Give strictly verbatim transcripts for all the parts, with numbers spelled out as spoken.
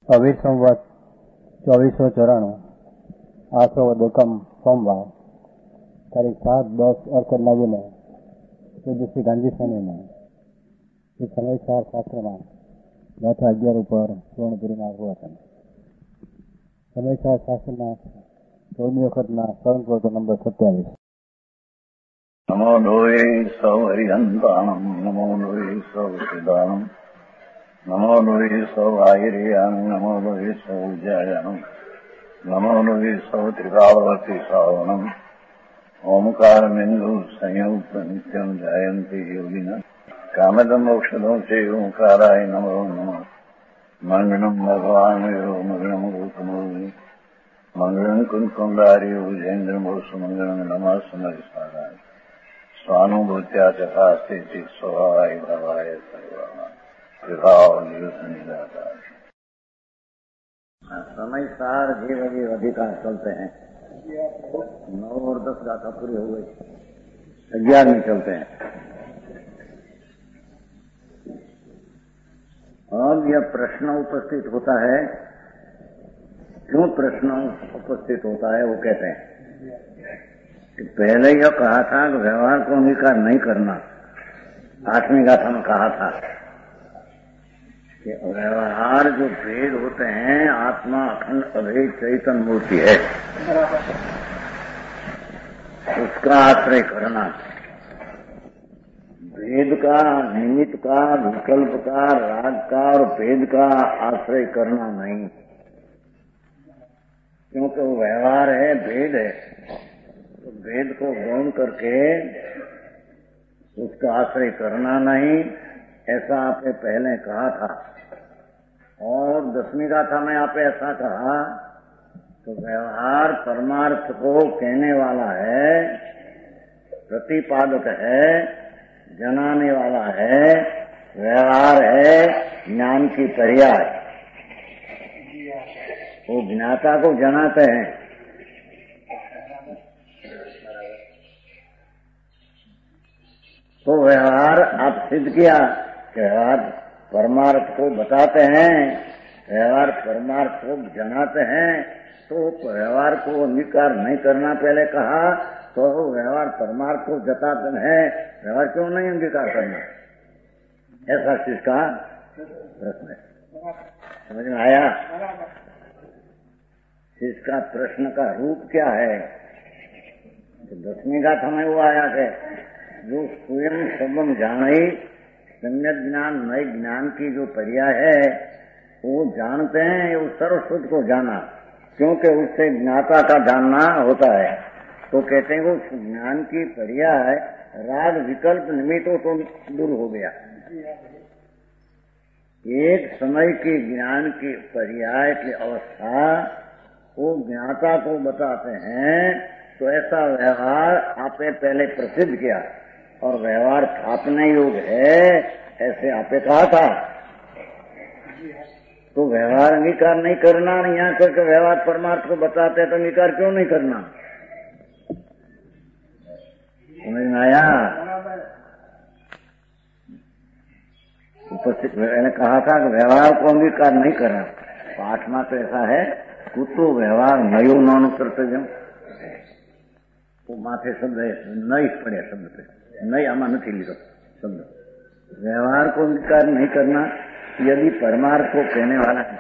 અવિર સંવત ચોવીસો ચોરાણું આસો દુકમ સોમવાર તારીખ સાત દસ અડસઠ લાગીને તેજસ્વી ગાંધી સ્વામીને એ સમયસાર શાસ્ત્રમાં ગાથા અગિયાર ઉપર સુવર્ણપુરીના વચન સમયસાર શાસ્ત્રના ચૌદમી વખતના સ્વર્ણપુર નંબર સત્યાવીસ. નમો લોહી સૌ હરિહંતાણમ નમો લોહી સૌ સિદ્ધાણમ નમો લોહી સૌ આયર્યાણમ નમો લોહી સૌ ઉજ્જાયાણમ નમો લોહી સૌ ત્રિકાવર્તી શ્રાવણમ ઓમકાર બિંદુ સંયુક્ત નિત્યમ જયંતિ યોગિના કામદમ ઔષધો છે ઓંકારાય નમો નમઃ મંગળમ ભગવાન મંગળમ ગૌતમોની મંગળમ કુંકુંડારી ઉજેન્દ્રમો સુમંગળમ નમઃ સમયસારાય સ્વાનુભૂત્યા ચકાસ્તે સ્વભાવાય ભાવાય સર્વાના વિભાવ નિદાતા. समय सार जीव जीव अधिकार चलते हैं. नौ और दस गाथा पूरी हो गई, ग्यारह में चलते हैं. अब यह प्रश्न उपस्थित होता है. क्यों प्रश्न उपस्थित होता है वो कहते हैं कि पहले यह कहा था कि व्यवहार को अंगीकार नहीं करना. आठवीं गाथा में कहा था कि व्यवहार जो भेद होते हैं, आत्मा अखंड अभेद चैतन्य मूर्ति है, उसका आश्रय करना. भेद का, निमित्त का, विकल्प का, राग का और भेद का आश्रय करना नहीं. क्योंकि वो व्यवहार है, भेद है, तो भेद को गौण करके उसका आश्रय करना नहीं, ऐसा आपने पहले कहा था. और दसवीं गाथा में आपने ऐसा कहा तो व्यवहार परमार्थ को कहने वाला है, प्रतिपादक है, जनाने वाला है. व्यवहार है ज्ञान की पर्याय. वो ज्ञाता को जनाते हैं. तो व्यवहार आप सिद्ध किया. व्यवहार परमार्थ को बताते हैं, व्यवहार परमार्थ को जनाते हैं. तो व्यवहार को अंगीकार नहीं करना पहले कहा, तो व्यवहार परमार्थ को जताते हैं, व्यवहार क्यों नहीं अंगीकार करना? ऐसा इसका प्रश्न है. समझ में आया? इसका प्रश्न का रूप क्या है? तो दसवीं गाथा में वो आया है, जो स्वयं सबम जानी सम्यक ज्ञान नए ज्ञान की जो पर्याय है वो जानते हैं. वो सर्वशुद्ध को जाना, क्योंकि उससे ज्ञाता का जानना होता है. तो कहते हैं वो ज्ञान की पर्याय राग विकल्प निमित्तों तो दूर हो गया. एक समय की ज्ञान की पर्याय की अवस्था वो ज्ञाता को बताते हैं. तो ऐसा व्यवहार आपने पहले प्रसिद्ध किया और व्यवहार स्थापने योग्य है, ऐसे आपने कहा था. तो व्यवहार अंगीकार नहीं करना, यहाँ करके व्यवहार परमार्थ को बताते हैं तो अंगीकार क्यों नहीं करना? समझ में आया? उपस्थित मैंने कहा था कि व्यवहार को अंगीकार नहीं करना. पाठ में तो ऐसा है, कुतो व्यवहार नयो नानुसरते जो वो माथे शब्द है, नहीं पड़े शब्द पे, नहीं आमा नहीं लीधो शब्द. व्यवहार को अंगीकार नहीं करना यदि परमार्थ को कहने वाला है,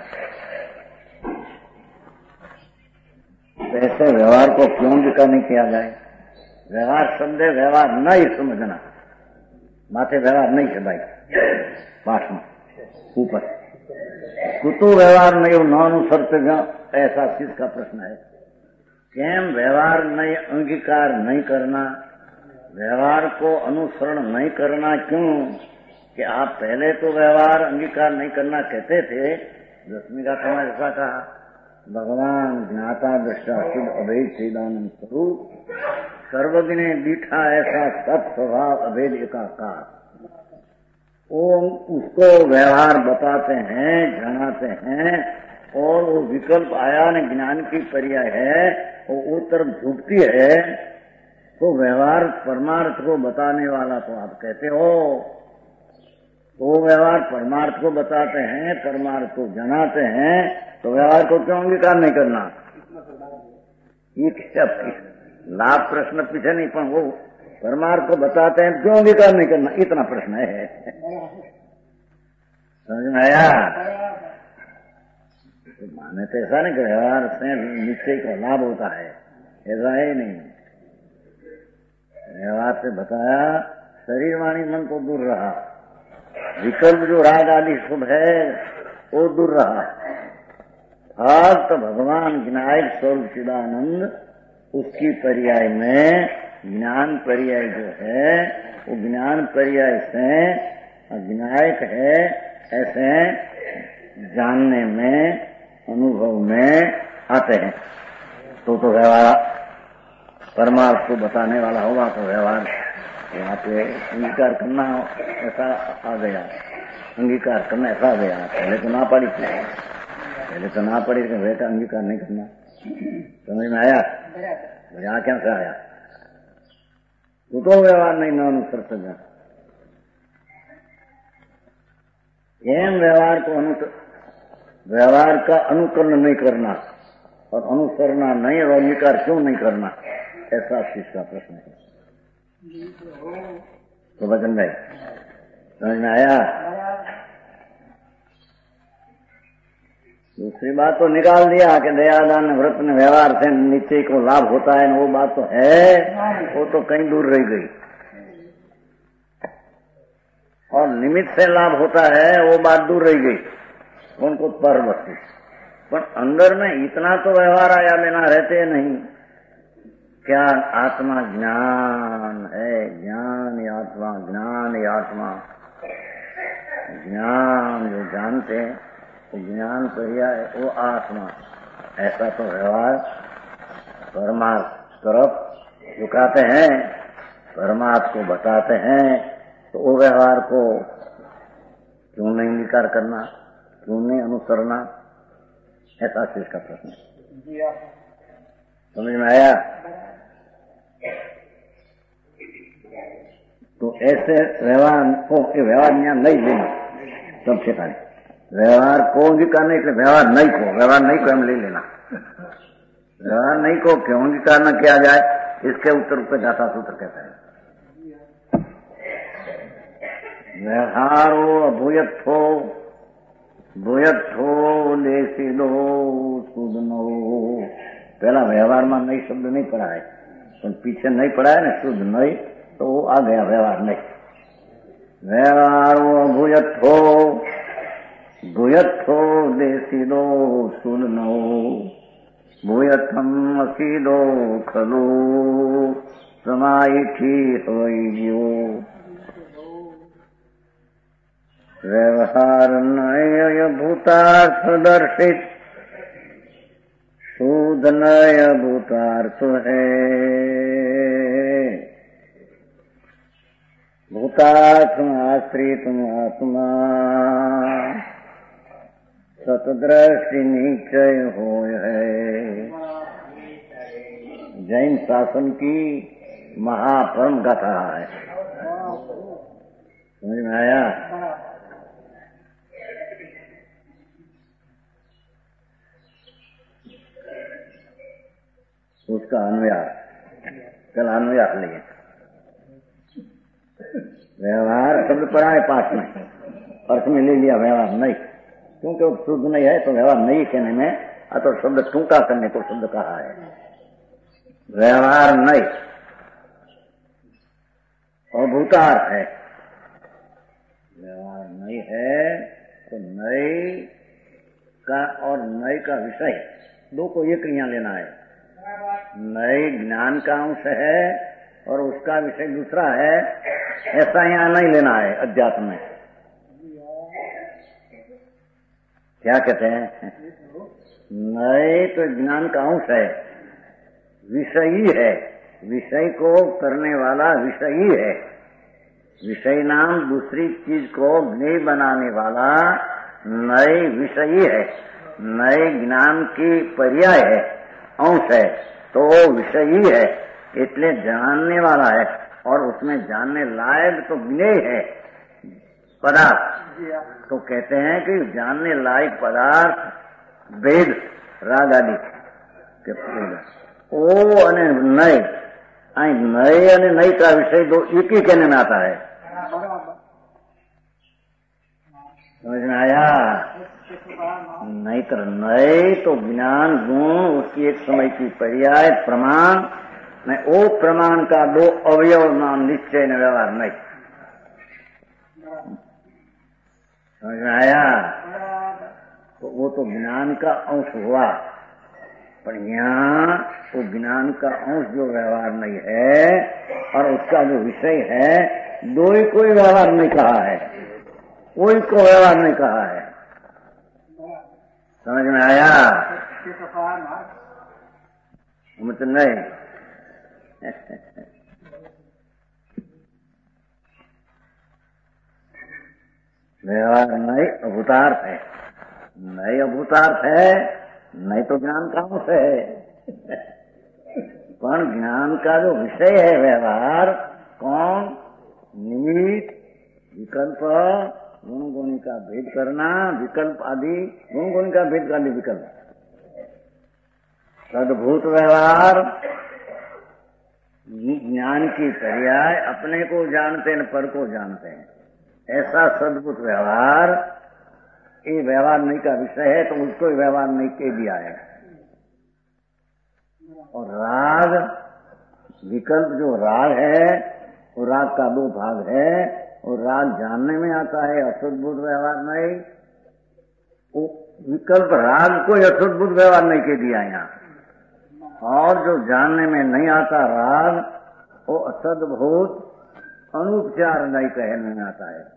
तो ऐसे व्यवहार को क्यों अंगीकार नहीं किया जाए? व्यवहार शब्द है, व्यवहार नहीं समझना. माथे व्यवहार नहीं है भाई. पाठ में ऊपर कुतु व्यवहार नहीं नानुसरते जो, ऐसा चीज का प्रश्न है. केम व्यवहार नहीं अंगीकार नहीं करना, व्यवहार को अनुसरण नहीं करना? क्यों कि आप पहले तो व्यवहार अंगीकार नहीं करना कहते थे. दसवीं गाथा में ऐसा कहा, भगवान ज्ञाता दृष्टा शुद्ध अभेद चिदानंद स्वरूप सर्वज्ञ दीठा ऐसा सत स्वभाव अभेद एकाकार. वो उसको व्यवहार बताते हैं, जनाते हैं. और वो विकल्प आया न ज्ञान की पर्याय है, वो वो तरफ झुकती है. तो व्यवहार परमार्थ को बताने वाला तो आप कहते हो. तो व्यवहार परमार्थ को बताते हैं, परमार्थ को जनाते हैं, तो व्यवहार को क्यों अंगीकार नहीं करना? ये क्या लाभ प्रश्न पीछे नहीं, पर वो परमार्थ को बताते हैं क्यों अंगीकार नहीं करना, इतना प्रश्न है। समझ में आया? तो माने तो ऐसा नहीं कि व्यवहार से निश्चय को लाभ होता है, ऐसा है नहीं। व्यवहार से बताया शरीर वाणी मन को दूर रहा, विकल्प जो राग आदि शुभ है वो दूर रहा। भक्त भगवान विनायक स्वरूप चिदानंद, उसकी पर्याय में ज्ञान पर्याय जो है वो ज्ञान पर्याय से विनायक है ऐसे जानने में, अनुभव में आते हैं। तो तो व्यवहार परमार्थ को बताने वाला होगा तो व्यवहार यहाँ पे अंगीकार करना ऐसा आ गया, अंगीकार करना ऐसा आ गया। पहले तो ना पड़ी थी, पहले तो ना पड़ी कि बेटा अंगीकार नहीं करना। समझ में आया? यहाँ क्या से आया? तो तो व्यवहार नहीं न अनुसर सका। एम व्यवहार को अनु व्यवहार का अनुकरण नहीं करना और अनुसरना नहीं और अंगीकार क्यों नहीं करना, ऐसा चीज का प्रश्न है। तो बचन भाई समझ में आया? दूसरी बात तो निकाल दिया कि दयादान व्रत में व्यवहार से निश्चय को लाभ होता है, वो बात तो है, वो तो कहीं दूर रह गई। और निमित्त से लाभ होता है वो बात दूर रह गई, उनको पर वस्तु। पर अंदर में इतना तो व्यवहार आया बिना रहते नहीं। क्या आत्मा ज्ञान है, ज्ञान ही आत्मा, ज्ञान ही आत्मा, ज्ञान जो जानते हैं वो ज्ञान पर्याय वो आत्मा, ऐसा तो व्यवहार परमार्थ तरफ झुकाते हैं, परमार्थ को बताते हैं, तो वो व्यवहार को क्यों नहीं अंगीकार करना, क्यों नहीं अनुसरना, ऐसा चीज का प्रश्न है। समझ में आया? तो ऐसे व्यवहार को व्यवहार ज्ञान नहीं लेना, सबसे पहले व्यवहार को अंगीकार नहीं, व्यवहार नहीं को व्यवहार नहीं को हम ले लेना। व्यवहार नहीं को क्यों अंगीकार न किया जाए, इसके उत्तर पे दाता सूत्र कहता है व्यवहारो अभूयत्थो भूयत्थो देशीलो सुदनो। पहला व्यवहार में नई शब्द नहीं पढ़ा है, तो पीछे नहीं पढ़ा है ना शुद्ध नहीं, तो वो आ गया व्यवहार नहीं। व्यवहारो अभूयत्थो भूयत्थो देशीलो सुदनो भूयत्थम असीदो खलो समाइठी होइयो। व्यवहार नय भूतार्थ दर्शित शुद्ध नय भूतार्थ है। भूतार्थ आश्रित आत्मा सतदृष्टि निश्चय हो है। जैन शासन की महापरम गाथा है। समझ में आया? उसका अन्वयार कल अन्वयार लिए व्यवहार शब्द पढ़ा है पाठ में, अर्थ में ले लिया व्यवहार नहीं, क्योंकि वो शुद्ध नहीं है तो व्यवहार नहीं कहने में अतो शब्द टूंका करने को शब्द कहा है। व्यवहार नहीं और भूतार्थ है। व्यवहार नहीं है तो नई का और नई का विषय दो को एक यहाँ लेना है। नई ज्ञान का अंश है और उसका विषय दूसरा है, ऐसा यहाँ नहीं लेना है। अध्यात्म में क्या कहते हैं? नए तो ज्ञान का अंश है, विषयी है, विषय को करने वाला विषयी है। विषय नाम दूसरी चीज को ज्ञेय बनाने वाला नए विषयी है, नए ज्ञान की पर्याय है, अंश है, तो विषयी है, इसलिए जानने वाला है और उसमें जानने लायक तो ज्ञेय है, पदार्थ। तो कहते हैं कि जानने लायक पदार्थ वेद राग आदि के ओ અને નય અહીં નય અને નય का विषय दो एक ही कहने में आता है। समझ में आया? नहीं तो नय तो ज्ञान गुण उसकी एक समय की पर्याय प्रमाण नहीं, ओ प्रमाण का दो अवयव नाम निश्चय न व्यवहार नहीं। समझ में आया? तो वो तो ज्ञान का अंश हुआ, पर यहाँ वो ज्ञान का अंश जो व्यवहार नहीं है और उसका जो विषय है दो ही कोई व्यवहार नहीं कहा है, कोई को व्यवहार नहीं कहा है। समझ में आया? मतलब नहीं व्यवहार नहीं अभूतार्थ है, नहीं अभूतार्थ है, नहीं तो ज्ञान का अंश है। पर ज्ञान का जो विषय है व्यवहार कौन? निमित्त, विकल्प, गुण गुणी का भेद करना, विकल्प आदि गुण गुणी का भेद आदि विकल्प, सद्भूत व्यवहार ज्ञान की पर्याय अपने को जानते हैं पर को जानते हैं, ऐसा सद्भुत व्यवहार ये व्यवहार नहीं का विषय है तो उसको व्यवहार नहीं कह दिया है। और राग विकल्प जो राग है वो राग का दो भाग है, और राग जानने में आता है असद्भुत व्यवहार नहीं, वो विकल्प राग को असद्भुत व्यवहार नहीं कह दिया यहाँ। और जो जानने में नहीं आता राग वो असद्भूत अनुपचार नहीं कहने में आता है।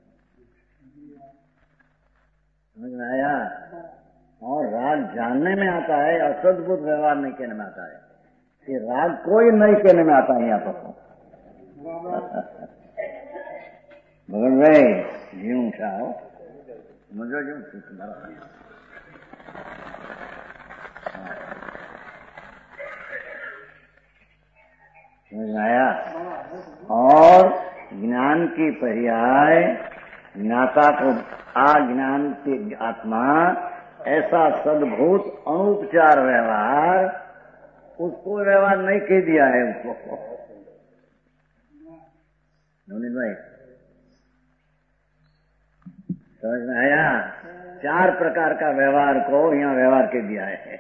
समझ में आया? और राग जानने में आता है, असद्भुत व्यवहार नहीं कहने में आता है। ये राग कोई नहीं कहने में आता है यहाँ पर। भगवान भाई जीव चाहो मुझे जो तुम्हारा समझ में आया? और ज्ञान की पर्याय ज्ञाता को अज्ञान के आत्मा ऐसा सद्भूत अनुपचार व्यवहार उसको व्यवहार नहीं कह दिया है उसको। नवनीत भाई समझ में आया? चार प्रकार का व्यवहार को यहाँ व्यवहार कह दिया है।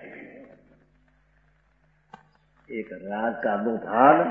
एक राग का दो भाग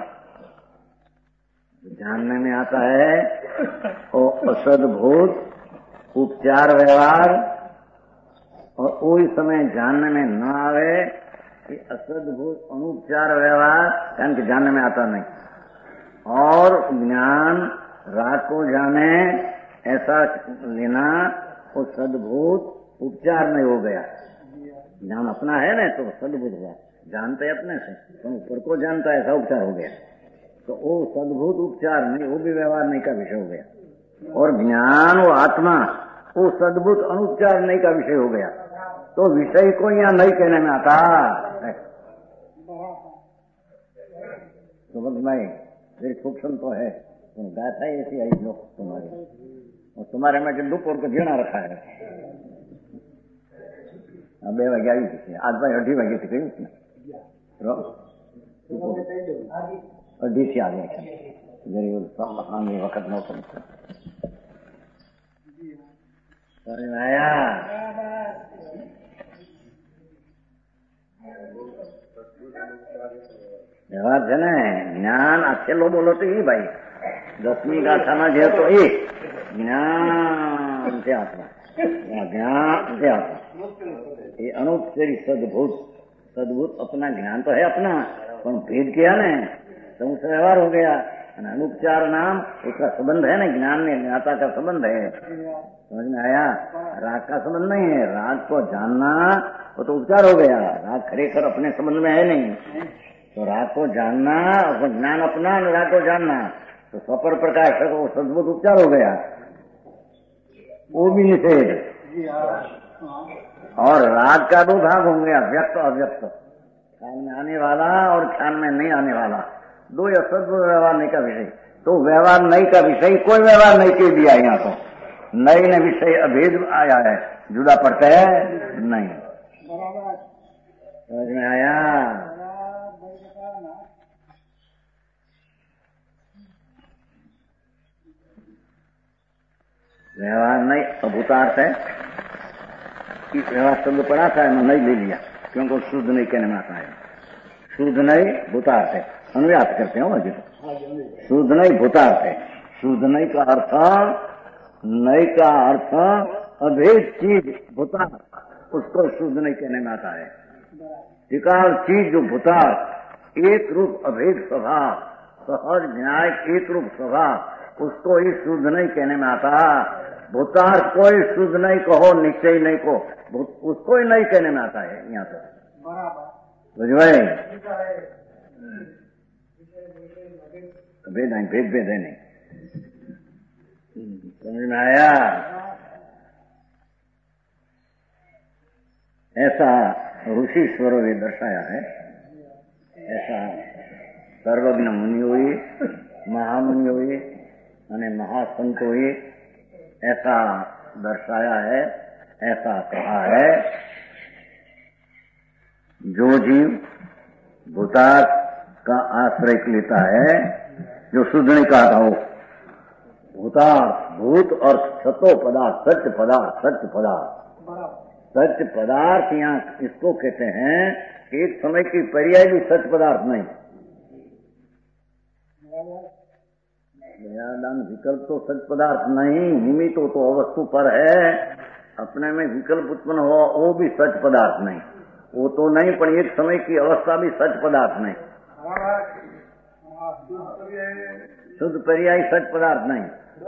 जानने में आता है और असद्भूत उपचार व्यवहार, और कोई समय जानने में न आवे कि असद्भूत अनुपचार व्यवहार यानी कि जानने में आता नहीं। और ज्ञान राग को जाने ऐसा लेना वो सद्भूत उपचार नहीं हो गया। ज्ञान अपना है ना तो सद्भूत हुआ, जानते अपने से तो ऊपर को जानता है ऐसा उपचार हो गया, तो वो सद्भूत उपचार नहीं, वो भी व्यवहार नहीं का विषय हो गया। और ज्ञान वो आत्मा वो सद्भूत अनुपचार नहीं का विषय हो गया, तो विषय को यहाँ नहीं कहने में आता है। तो भाई फिर सूक्ष्म तो है, तुम गाथा ऐसी आई लोग तुम्हारे, और तुम्हारे में जो दुख और को जीना रखा है। अब बे वागे आई थी आज भाई अढ़ी वागे थी कहीं उसने अढ़ी से आ गया जरूर वक्त न आया। व्यवहार છે ને જ્ઞાન આ છેલ્લો બોલો તો એ ભાઈ દસમી ગાથામાં જે હતો એ જ્ઞાન છે આત્મા, ज्ञान से आत्मा ये अनुपचारी सद्भूत सद्भूत अपना ज्ञान तो है अपना, पर भेद किया ने तो उससे व्यवहार हो गया। अनुपचार नाम उसका संबंध है ना, ज्ञान में ज्ञाता का संबंध है। समझ में आया? राग का संबंध नहीं है, राग को जानना वो तो उपचार हो गया, राग खरेखर अपने संबंध में है नहीं। तो राग को जानना और ज्ञान अपना, राग को जानना तो सपर प्रकाश को सद्भुत उपचार हो गया, वो भी निषेध। और राग का दो भाग होंगे, अव्यक्त अव्यक्त, ख्याल में आने वाला और ख्याल में नहीं आने वाला, दो असद्भुत व्यवहार नहीं का विषय। तो व्यवहार नहीं का विषय कोई व्यवहार नहीं कह दिया यहाँ तो, नए नए विषय अभेद आया है, जुदा पड़ता है नहीं। समझ में आया? व्यवहार नहीं अभूतार्थ है। इस व्यवहार शब्द पढ़ा था, नहीं ले लिया क्योंकि शुद्ध नहीं कहने में आता है। शुद्ध नहीं भूतार्थ है, अनुवाद करते हो अभी तो। शुद्ध नहीं भूतार्थ है। शुद्ध नहीं का अर्थ, नहीं का अर्थ अभेद चीज भूतार्थ, उसको शुद्ध नहीं कहने में आता है। विकार चीज जो भूतार्थ, एक रूप अभेद स्वभाव, सहज न्याय एक रूप स्वभाव, उसको ही शुद्ध नहीं कहने में आता। भूतार्थ कोई शुद्ध नहीं कहो, निश्चय नहीं कहो, उसको ही नहीं कहने में आता है। यहाँ तो बुझ भाई, भेद नहीं, भेद भेद है नहीं। समझ में आया? ऐसा ऋषि स्वरों ने दर्शाया है। ऐसा सर्वज्ञ मुनि हुई, महामुनि हुई અને महासंत हुई, ऐसा दर्शाया है, ऐसा कहा है। जो जीव भूतार्थ का आश्रय लेता है, जो शुद्ध नहीं कहा था वो भूतार्थ, भूत अर्थ सतो पदार्थ, सत्य पदार्थ, सत्य पदार्थ, सत्य पदार्थ यहाँ इसको कहते हैं। एक समय की पर्याय भी सत्य पदार्थ नहीं। दयादान विकल्प तो सत्य पदार्थ नहीं, निमित्त तो, तो अवस्तु पर है, अपने में विकल्प उत्पन्न हुआ वो भी सत्य पदार्थ नहीं, वो तो नहीं, पर एक समय की अवस्था भी सत्य पदार्थ नहीं। शुद्ध पर्याय सत्य पदार्थ नहीं।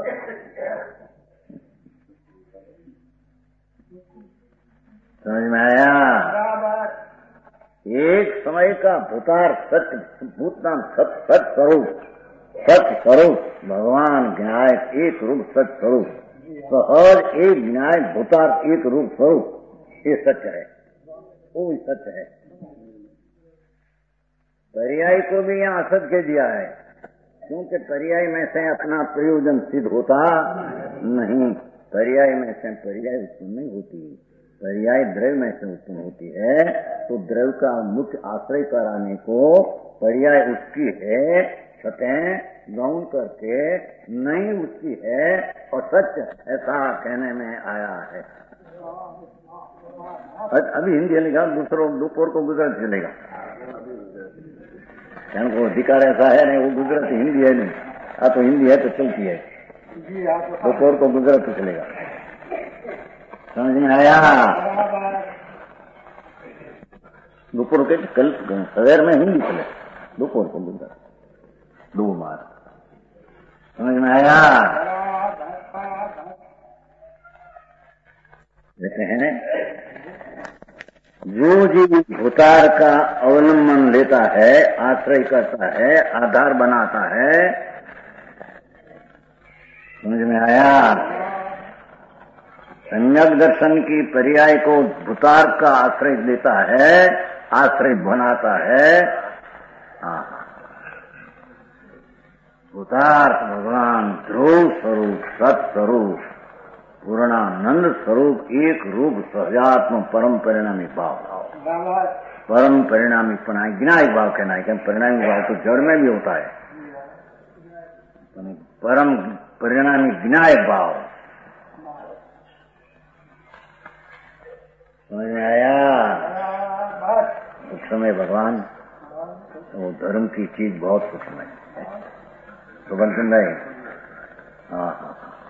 समझ में आया? एक समय का भूतार्थ सत्य, भूतनाम सत्य, सत्य स्वरूप, सत्य स्वरूप भगवान न्याय एक रूप सत्य स्वरूप, सहज एक न्याय भूतार्थ एक रूप स्वरूप, ये सत्य है, वो भी सत्य है। पर्याय को भी यहाँ असत कह दिया है, क्योंकि पर्याय में से अपना प्रयोजन सिद्ध होता नहीं। पर्याय में से पर्याय उत्पन्न नहीं होती, पर्याय द्रव्य में से उत्पन्न होती है। तो द्रव्य का मुख्य आश्रय कराने को पर्याय उसकी है, सतें गौण करके नहीं उसकी है, और सत्य ऐसा कहने में आया है। अभी हिंदी लिखा, दूसरों दोपहर को गुजरात चलेगा, को अधिकार ऐसा है नहीं, वो गुजरात हिंदी है नहीं, आ तो हिंदी है तो चलती है, दोपहर को गुजरात चलेगा। समझ में आया? दोपहर के कल सवेर में हिंदी चले, दोपहर को गुजरात, दो मार। समझ में आया? कहते हैं जो जीव भूतार का अवलंबन लेता है, आश्रय करता है, आधार बनाता है। समझ में आया? सम्यक दर्शन की पर्याय को भूतार का आश्रय लेता है, आश्रय बनाता है। हाँ, भूतार्थ भगवान ध्रुव स्वरूप, सत स्वरूप, पूर्णानंद स्वरूप, एक रूप सहजात्म परम परिणामी भाव, परम परिणामी पना ज्ञायक भाव कहना है। क्या परिणामी भाव तो जड़ में भी होता है, परम परिणामी ज्ञायक भाव। समझ में आया? उस समय भगवान वो धर्म की चीज बहुत सूक्ष्म है, तो बनते नहीं। हाँ हाँ,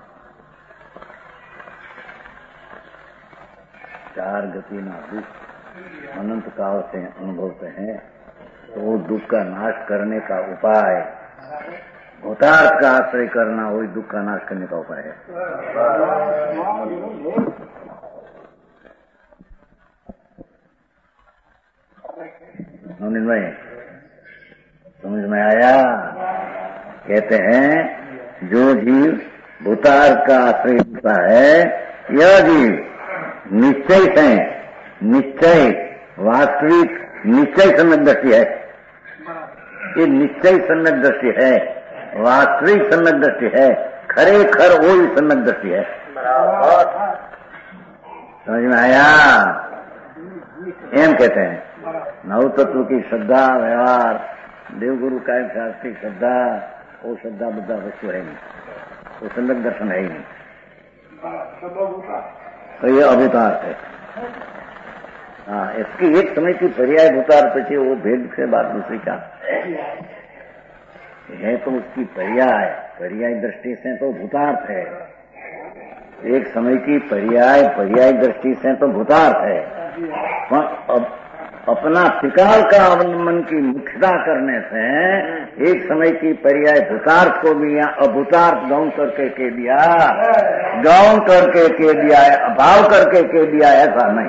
चार गति ना दुख अनंत काल से अनुभवते हैं, तो वो दुख का नाश करने का उपाय भूतार्थ का आश्रय करना, वही दुख का नाश करने का उपाय है। भाई समझ में आया? कहते हैं जो जीव भूतार्थ का आश्रय होता है, यह जीव निश्चय से, निश्चय वास्तविक निश्चय सम्यक दृष्टि है, ये निश्चय सम्यक दृष्टि है, वास्तविक सम्यक दृष्टि है, खरे खर वो ही सम्यक दृष्टि है। समझ में आया? एम कहते हैं नव तत्व की श्रद्धा व्यवहार देवगुरु कायम शास्त्री श्रद्धा वो श्रद्धा बुद्धा वस्तु है नहीं, वो संदर्भ दर्शन है ही नहीं, तो ये अभूतार्थ है। हाँ, इसकी एक समय की पर्याय भूतार्थ है, वो भेद से बात दूसरी क्या है, तो उसकी पर्याय पर्याय दृष्टि से तो भूतार्थ है, एक समय की पर्याय पर्याय दृष्टि से तो भूतार्थ है, पर अब अपना त्रिकाल का अवलंबन की मुख्यता करने से एक समय की पर्याय भूतार्थ को भी या अभूतार्थ गौण करके कह दिया, गौण करके कह दिया है, अभाव करके कह दिया, ऐसा नहीं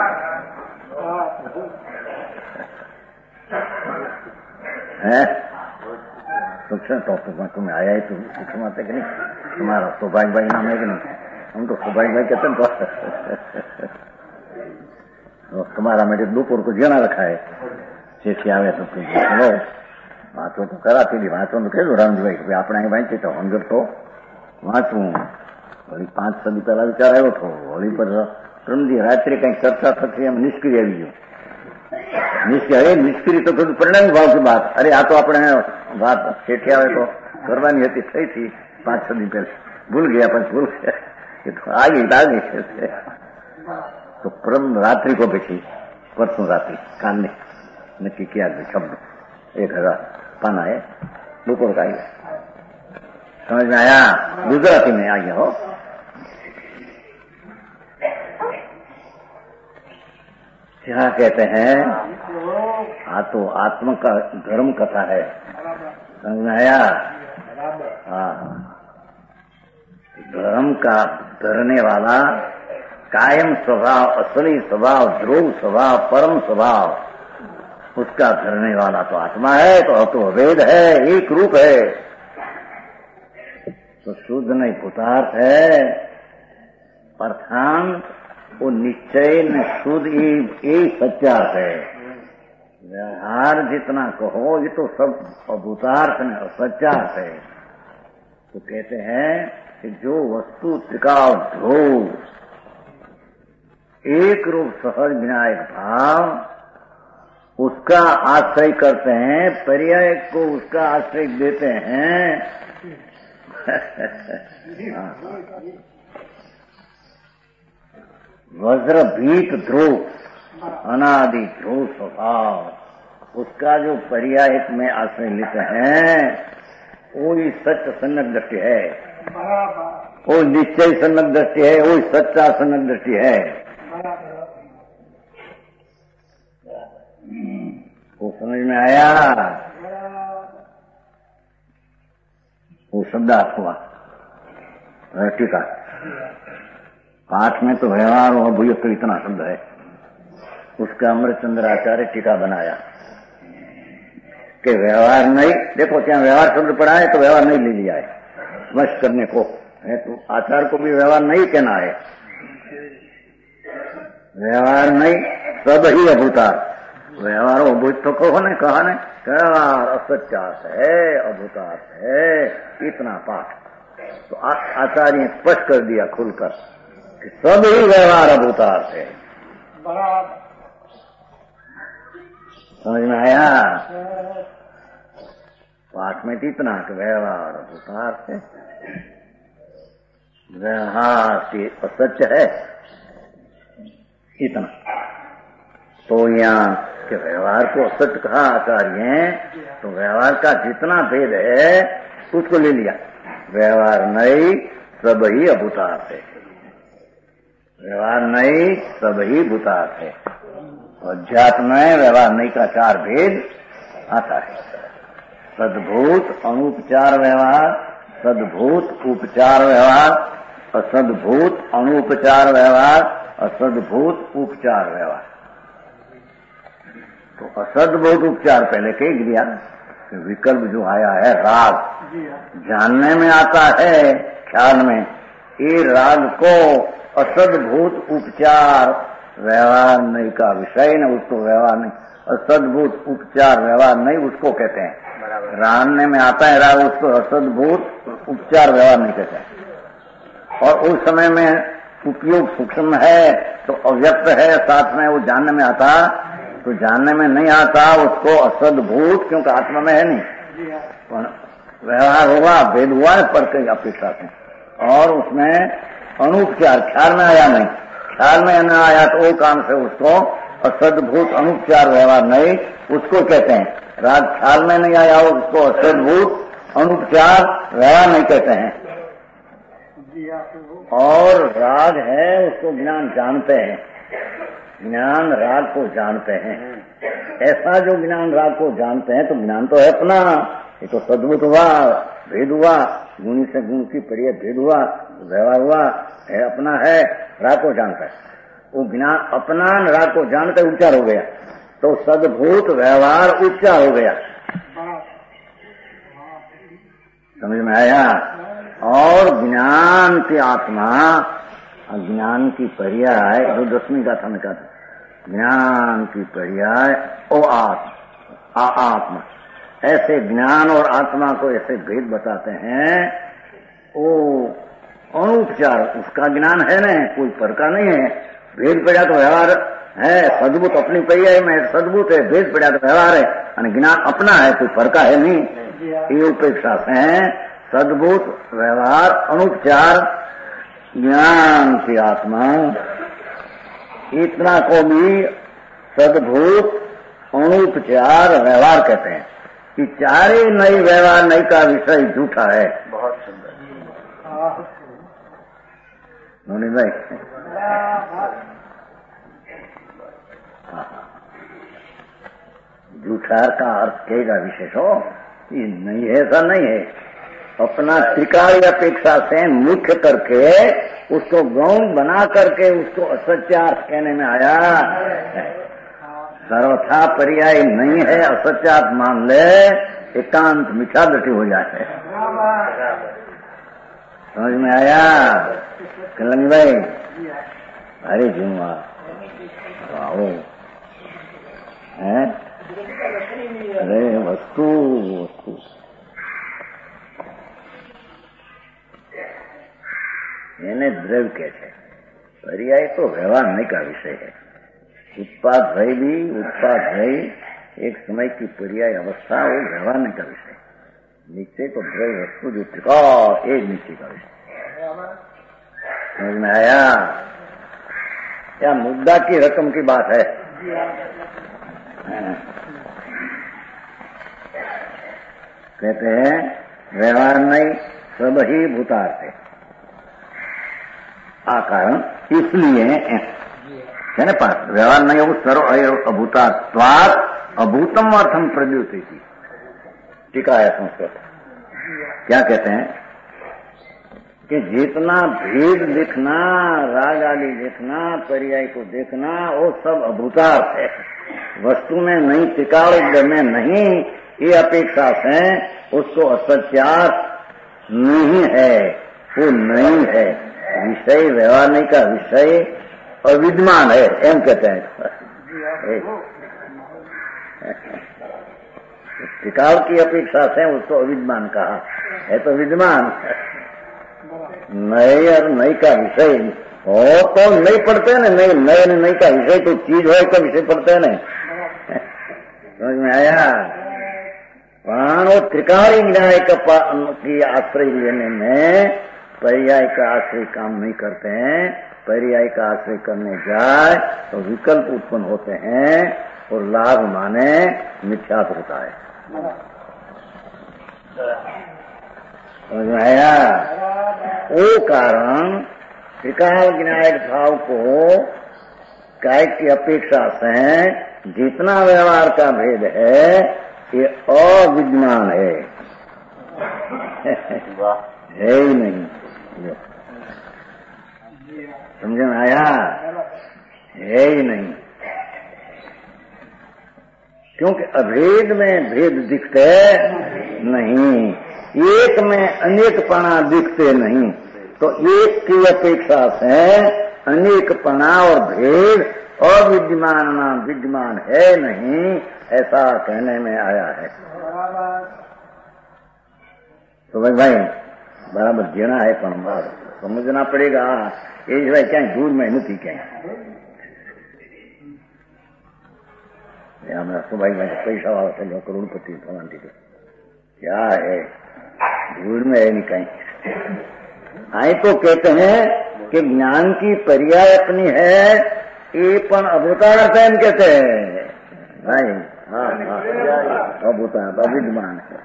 है। सूक्ष्म टॉपिक में तुम्हें आया ही तो सूक्ष्म आते कि नहीं, तुम्हारा सौभाग्य भाई नाम है कि नहीं, हम तो सौभाग्य भाई कहते हैं तो तुम्हारा मेरे दोपहर को जना रखा है, चेठी आवे तो तुम चलो वाँचो तो कराती थी, वाँचो तो कहू रामजीभाई भाई આપણે વાંચી તો હંગર તો વાંચવું વળી પાંચ સદી પહેલા વિચાર આવ્યો હતો, હોળી પર રમજી રાત્રે કઈક ચર્ચા થતી એમ નિષ્ક્રિય આવી ગયો, નિષ્ક્રિય અરે નિષ્ક્રિય તો થોડું પરિણામ ભાવ की बात, अरे આ તો આપણે વાત ચેઠી આવે તો કરવાની હતી, થઈ थी પાંચ સદી પહેલા, ભૂલ ગયા પણ ભૂલ ગયા એ તો આગે આગે तो परम रात्रि को बैठी परसों रात्रि कान ने नक्की किया शब्द एक हजार पाना है दोपहर का आया, समझ में आया? गुजराती में आ गया हो। क्या कहते हैं? हाँ तो आत्मा का धर्म कथा है, समझ में आया? हाँ, धर्म का धरने वाला कायम स्वभाव, असली स्वभाव, ध्रुव स्वभाव, परम स्वभाव, उसका धरने वाला तो आत्मा है, तो तो वेद है, एक रूप है, तो शुद्ध नहीं भूतार्थ है, अर्थात वो निश्चय न शुद्ध यही सच्चा है। व्यवहार जितना कहो ये तो सब अभूतार्थ में सच्चा है। तो कहते हैं कि जो वस्तु त्रिकाल ध्रुव एक रूप सहज विनायक भाव, उसका आश्रय करते हैं, पर्याय को उसका आश्रय देते हैं। वज्र भीत ध्रुव अनादि ध्रुव स्वभाव, उसका जो पर्याय में आश्रय लेते हैं वो ही सत्य सन्नत दृष्टि है, वो निश्चय सन्नत दृष्टि है, वो सच्चा सन्नत दृष्टि है। वो समझ में आया? वो शब्दार्थ हुआ टीका। पाठ में तो व्यवहार और भूयत्व इतना शब्द है, उसका अमृतचंद्र आचार्य टीका बनाया कि व्यवहार नहीं, देखो क्या व्यवहार शब्द पढ़ा है तो व्यवहार नहीं ले लिया है वश करने को है, तो आचार्य को भी व्यवहार नहीं कहना है, व्यवहार नहीं सब ही अभूतार्थ। व्यवहार अभूत तो कहो ने कहा ने व्यवहार असत्यार्थ है, अभूतार्थ है, इतना पाठ तो आचार्य स्पष्ट कर दिया खुलकर कि सब ही व्यवहार अभूतार्थ है। समझ में आया? पाठ में इतना कि व्यवहार अभूतार्थ है, व्यवहार से असत्य है, इतना। तो यहाँ के व्यवहार को असत्य कहा आचार्य, तो व्यवहार का जितना भेद है उसको ले लिया, व्यवहार नहीं सब ही अभूतार्थ है, व्यवहार नहीं सब ही भूतार्थ है। और अध्यात्म में व्यवहार नहीं का चार भेद आता है, सद्भूत अनुपचार व्यवहार, सद्भूत उपचार व्यवहार, असद्भूत अनुपचार व्यवहार, असद्भूत उपचार व्यवहार। तो असद्भूत उपचार पहले कह दिया, विकल्प जो आया है राग, जानने में आता है ख्याल में, ये राग को असद्भूत उपचार व्यवहार नहीं का विषय न, उसको व्यवहार नहीं, असद्भूत उपचार व्यवहार नहीं उसको कहते हैं। जानने में आता है राग, उसको असद्भूत उपचार व्यवहार नहीं कहते हैं। और उस समय में उपयोग सूक्ष्म है तो अव्यक्त है, साथ में वो जानने में आता, तो जानने में नहीं आता उसको असदभूत, क्योंकि आत्मा में है नहीं। व्यवहार हुआ, भेद हुआ है पर कई अपेक्षा से, और उसमें अनुपचार ख्याल में आया नहीं, ख्याल में न आया तो वो काम से उसको असदभूत अनुपचार व्यवहार नहीं, उसको कहते हैं। राग ख्याल में नहीं आया उसको असदभूत अनुपचार व्यवहार नहीं कहते हैं। और राग है उसको ज्ञान जानते हैं, ज्ञान राग को जानते हैं। ऐसा जो ज्ञान राग को जानते हैं तो ज्ञान तो है अपना, ये तो सद्भुत हुआ, भेद हुआ, गुणी से गुण की परिय भेद हुआ, व्यवहार हुआ, है अपना है, राग को जानता है। वो ज्ञान अपना राग को जानते उच्चार हो गया, तो सद्भूत व्यवहार उच्चार हो गया। समझ में आया? और ज्ञान की आत्मा, ज्ञान की पर्याय जो दसवीं गाथा में कहा था, ज्ञान की पर्याय ओ आत्मा, आ आत्मा, ऐसे ज्ञान और आत्मा को ऐसे भेद बताते हैं। वो अनुपचार उसका ज्ञान है ना, कोई परका नहीं है। भेद पड़ा तो व्यवहार है, सद्भुत अपनी पर्याय में सद्भुत है, भेद पड़ा तो व्यवहार है, और ज्ञान अपना है, कोई फर्का है नहीं। ये उपेक्षा से है सद्भुत व्यवहार अनुपचार ज्ञान की आत्मा, इतना को भी सद्भूत अनुपचार व्यवहार कहते हैं। कि चारे नई व्यवहार नई का विषय झूठा है। बहुत सुंदर नोनी भाई, झूठार का अर्थ कहेगा विशेष हो, ये नहीं है, ऐसा नहीं है। अपना त्रिकाल अपेक्षा से मुख्य करके उसको गौण बना करके उसको असत्यार्थ कहने में आया। सर्वथा पर्याय नहीं है, असत्यार्थ मान ले, एकांत मिठा दटी हो जाए। समझ में आया कलंगी भाई? अरे जुआ आओ है, अरे वस्तु वस्तु એને દ્રવ્ય કહે છે। पर्याय तो व्यवहार नहीं का विषय है। उत्पाद भय भी उत्पाद भय एक समय की पर्याय अवस्था, वो व्यवहार नहीं का विषय। नित्य तो द्रव्य वस्तु जो त्रिकाल एक नित्य का विषय। समझ में आया? क्या मुद्दा की रकम की बात है? कहते हैं व्यवहार नहीं, सब ही भूतार्थ है। आ कारण इसलिए है ना, पाठ व्यवहार नहीं हो सर्व अभूतात्वात् अभूतम अर्थम प्रद्योति थी। टीका है संस्कृत। क्या कहते हैं कि जितना भेद देखना, राग आदि देखना, पर्याय को देखना, वो सब अभूतार्थ है, वस्तु में नहीं, टिकाड़ में नहीं। ये अपेक्षा से उसको असत्यार्थ नहीं है, वो नहीं है। विषय व्यवहार नहीं का विषय अविद्यमान है, एम कहते हैं। टिकाव की अपेक्षा से उसको अविद्यमान कहा है, तो विद्यमान नए और नई का विषय हो तो नहीं पढ़ते न, नए नए नई का विषय तो चीज हो तो विषय पढ़ते न। समझ में आया? वहां वो त्रिकाली न्याय की आश्रय लेने में पर्याय का आश्रय काम नहीं करते हैं। पर्याय का आश्रय करने जाए तो विकल्प उत्पन्न होते हैं और लाभ माने मिथ्यात होता है। समझ में आया? वो कारण त्रिकाल ज्ञायक भाव को काय की अपेक्षा से जितना व्यवहार का भेद है ये अविद्यमान है, है ही नहीं। समझ में आया? है ही नहीं, क्योंकि अभेद में भेद दिखते नहीं, एक में अनेकपना दिखते नहीं, तो एक की अपेक्षा से अनेकपना और भेद अविद्यमान विद्यमान है नहीं, ऐसा कहने में आया है। तो भाई भाई बराबर जीना है, पण समझना पड़ेगा ये जो है क्या दूर में नहीं क्या हमारा सुभाई भाई पैसा वाला चलो करोड़पति भगवान जी क्या है दूर में है नहीं कहीं। आए तो कहते हैं कि ज्ञान की पर्याय अपनी है ये पण अभूतार एम कहते हैं भाई। हाँ हाँ अभूतार अविद्यमान है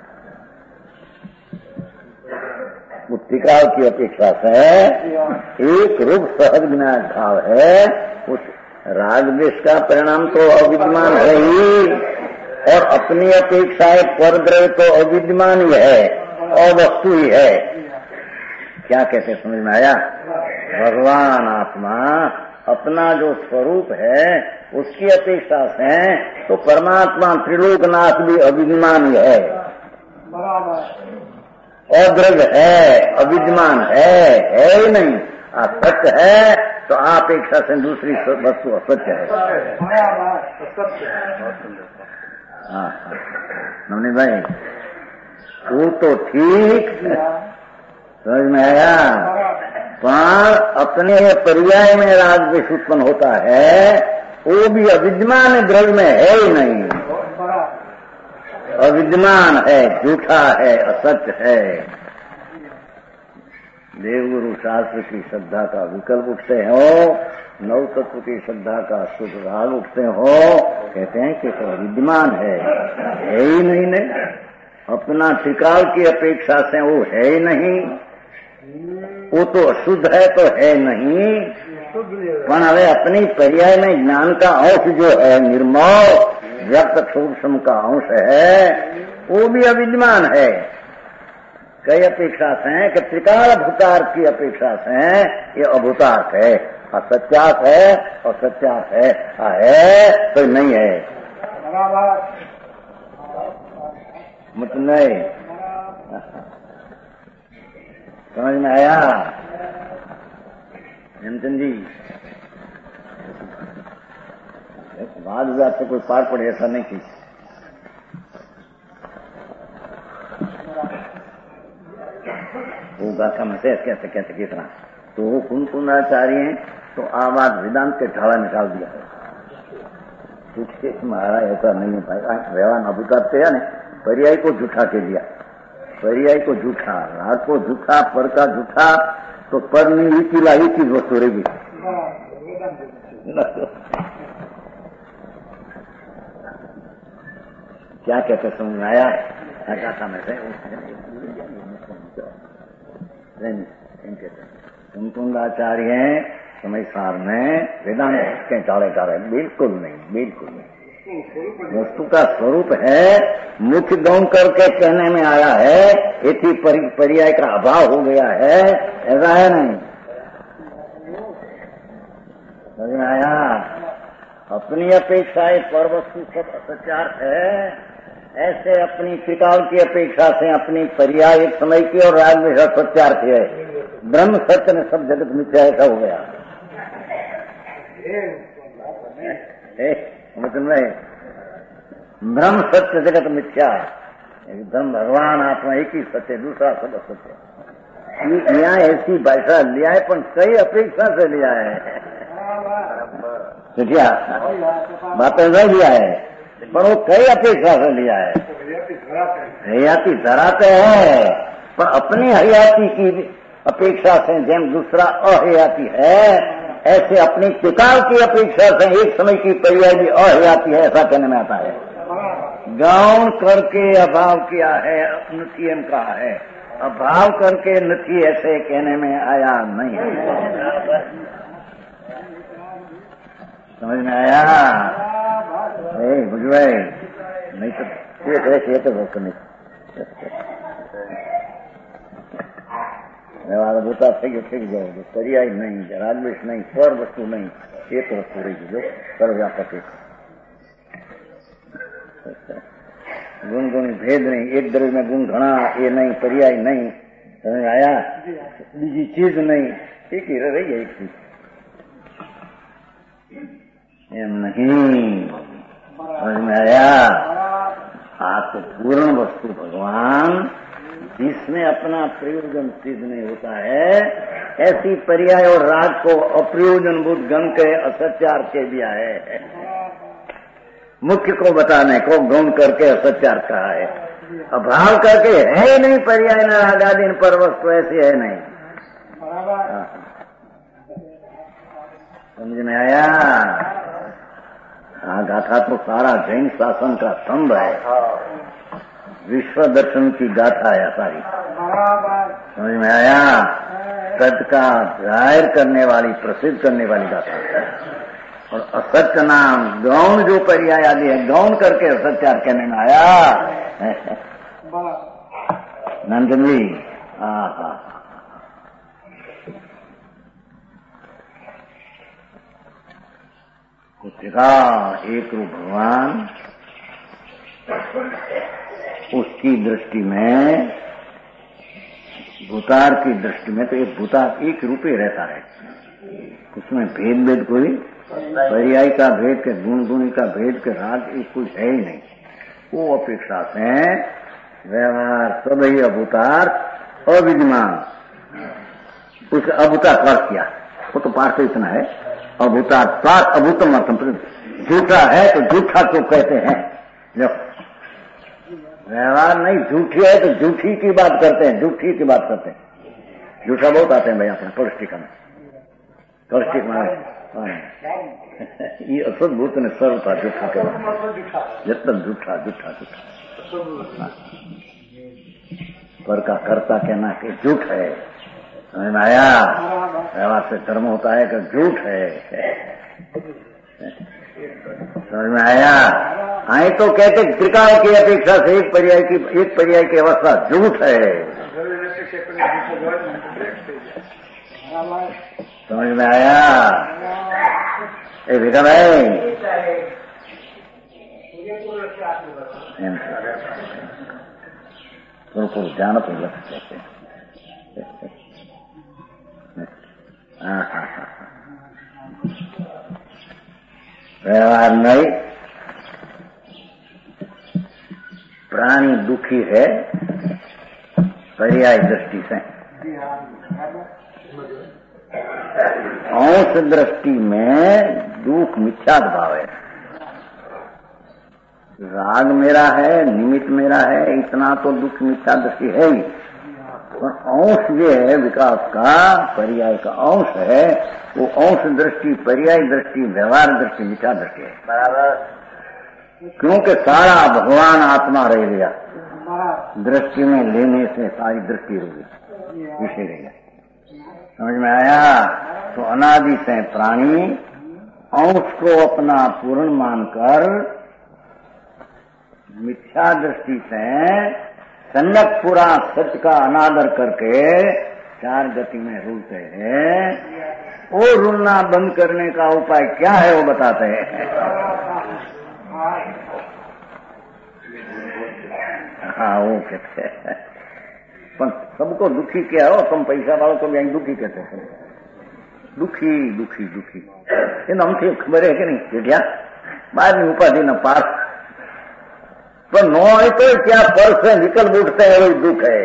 उत्तिकाल की अपेक्षा से एक रूप सहज ज्ञान भाव है। उस राग द्वेष का परिणाम तो अविद्यमान है ही और अपनी अपेक्षा परद्रव्य तो अविद्यमान ही है और वस्तु ही है। क्या कहते समझ में आया? भगवान आत्मा अपना जो स्वरूप है उसकी अपेक्षा से तो परमात्मा त्रिलोकनाथ भी अविद्यमान ही है, अद्रव्य है, अविद्यमान है, है ही नहीं। असत्य है तो अपेक्षा से दूसरी वस्तु असत्य है। हाँ नवनी भाई वो तो ठीक समझ में आया, पर अपने पर्याय में राग द्वेष उत्पन्न होता है वो भी अविद्यमान द्रव्य में है ही नहीं, अविद्यमान है, झूठा है, असत्य है। देवगुरु शास्त्र की श्रद्धा का विकल्प उठते हो, नव तत्व की श्रद्धा का शुद्ध राग उठते हो, कहते हैं कि तो विद्यमान है, है ही नहीं नहीं अपना त्रिकाल की अपेक्षा से वो है ही नहीं, वो तो अशुद्ध है तो है नहीं। पर हमें अपनी पर्याय में ज्ञान का अंश जो है निर्मल व्यक्त सूक्ष्म का अंश है वो भी अविद्यमान है। कई अपेक्षा से है कि त्रिकाल भूतार्थ की अपेक्षा से ये अभूतार्थ है, असत्यार्थ है और सत्यार्थ है, है तो नहीं है मत नहीं। समझ में आया हेमचंद जी? बाद विवाद से कोई पार पड़े ऐसा नहीं की। वो गाथा में से कैसे कैसे कितना तो वो कुंद कुंदाचार्य हैं तो आवाज वेदांत के ढाला निकाल दिया है। पूछते महाराज ऐसा नहीं है भाई, व्यवहार न बुताते हैं ना, पर्याय को झूठा के लिया, पर्याय को झूठा, राग को झूठा, पर का झूठा, तो पर नहीं की लाई चीज वस्तु रहेगी। क्या कहते समझ में आया? गाथा में से कुंकुंदाचार्य हैं समय सार में वेदांत के टाले टाले बिल्कुल नहीं, बिल्कुल नहीं। वस्तु का स्वरूप है, मुख्य गौण करके कहने में आया है, इसी पर्याय का अभाव हो गया है, ऐसा है नहीं। समझ में आया? अपनी अपेक्षा पर वस्तु सब असत्यार्थ है, ऐसे अपनी त्रिकाल की अपेक्षा से अपनी पर्याय एक समय की और राग में सत्यार्थ है। ब्रह्म सत्य ने सब जगत मिथ्या ऐसा हो गया। मतलब ब्रह्म सत्य जगत मिथ्या, ब्रह्म भगवान आत्मा एक ही सत्य, दूसरा सब असत्य। यहाँ ऐसी भाषा लिया है पर कई अपेक्षा से लिया है, क्या बातें नहीं लिया है पर वो कई अपेक्षा से लिया है। हरियाती धराते हैं पर अपनी हरियाती की अपेक्षा से जैम दूसरा अहयाती है, ऐसे अपनी त्रिकाल की अपेक्षा से एक समय की पर्याय भी अहयाती है, ऐसा कहने में आता है। गौण करके अभाव किया है, नथी एम कहा है, अभाव करके नथी ऐसे कहने में आया नहीं है। समझ में आया? बुझवाए नहीं तो ठीक है, ये तो वक्त नहीं व्यवहार होता थे कि ठीक जाओगे, पर्याय नहीं, राजवेश नहीं, स्वर वस्तु नहीं, एक वस्तु रहेगी जो सर्वव्यापक है। गुण गुण भेद नहीं, एक द्रव्य में गुण घना ये नहीं, पर्याय नहीं, समझ आया? बीजी चीज नहीं, एक ही रही है, एक चीज एम नहीं। समझ में आया? आत्मपूर्ण वस्तु भगवान जिसमें अपना प्रयोजन सिद्ध नहीं होता है ऐसी पर्याय और राग को अप्रयोजनभूत गण के असत्यार के दिया है। मुख्य को बताने को गौण करके असत्यार कहा है। अभाव करके है ही नहीं पर्याय न राग आदि पर वस्तु ऐसी है नहीं। समझ में आया? हाँ, गाथा तो सारा जैन शासन का स्तंभ है, विश्व दर्शन की गाथा है सारी। समझ में आया? सत्य का जाहिर करने वाली, प्रसिद्ध करने वाली गाथा है। और असत्य नाम गौण जो पर्याय आदि है, गौण करके असत्यार कहने में आया। नंदन जी, हाँ हाँ, कुछ कहा एक रूप भगवान, उसकी दृष्टि में, भूतार की दृष्टि में तो एक भूतार एक रूप ही रहता है, उसमें भेद भेद कोई पर्याय का भेद के, गुण गुणी का भेद के राग एक कुछ है ही नहीं। वो अपेक्षा से व्यवहार सभी अभूतार अविद्यमान, उसका अभूतार पाठ किया, वो तो पाठ तो इतना है, अभूतार पाठ अभूतम अर्थम, झूठा है तो झूठा क्यों कहते हैं? जब व्यवहार नहीं झूठी है तो झूठी की बात करते हैं, झूठी की बात करते हैं। झूठा बहुत आते हैं भाई अपने पौष्टिक में, पौष्टिक में ये असद भूत ने सर्व था झूठा के जब झूठा झूठा झूठा पर का कर्ता कहना कि झूठ है। समझ में आया? व्यवहार से धर्म होता है कि झूठ है। समझ में आया? आई तो कहते त्रिकाल की अपेक्षा से एक पर्याय की एक पर्याय की अवस्था झूठ है। समझ में आया? ए बेटा भाई, तो ध्यान तो लगते हाँ हाँ हाँ, व्यवहार नहीं, प्राणी दुखी है पर्याय दृष्टि से, अंश दृष्टि में दुख मिथ्यात भाव है। राग मेरा है, निमित्त मेरा है, इतना तो दुख मिथ्या दृष्टि है ही, और अंश ये है विकास का, पर्याय का अंश है, वो अंश दृष्टि, पर्याय दृष्टि, व्यवहार दृष्टि, मिथ्या दृष्टि है। बराबर, क्योंकि सारा भगवान आत्मा रह गया, दृष्टि में लेने से सारी दृष्टि होगी, विषय रह गया। समझ में आया? तो अनादि से प्राणी अंश को अपना पूर्ण मानकर मिथ्या दृष्टि से सन्नक पूरा सत्य का अनादर करके चार गति में रुलते हैं। वो रुलना बंद करने का उपाय क्या है वो बताते हैं। हाँ, वो कहते हैं पर सबको दुखी क्या हो, तुम पैसा वालों को भी दुखी कहते हैं, दुखी दुखी दुखी। इन हमसे खबर है कि नहीं क्या बाद में उपाधि न पास, पर नो है तो क्या पर से निकल उठते हैं वही दुख है,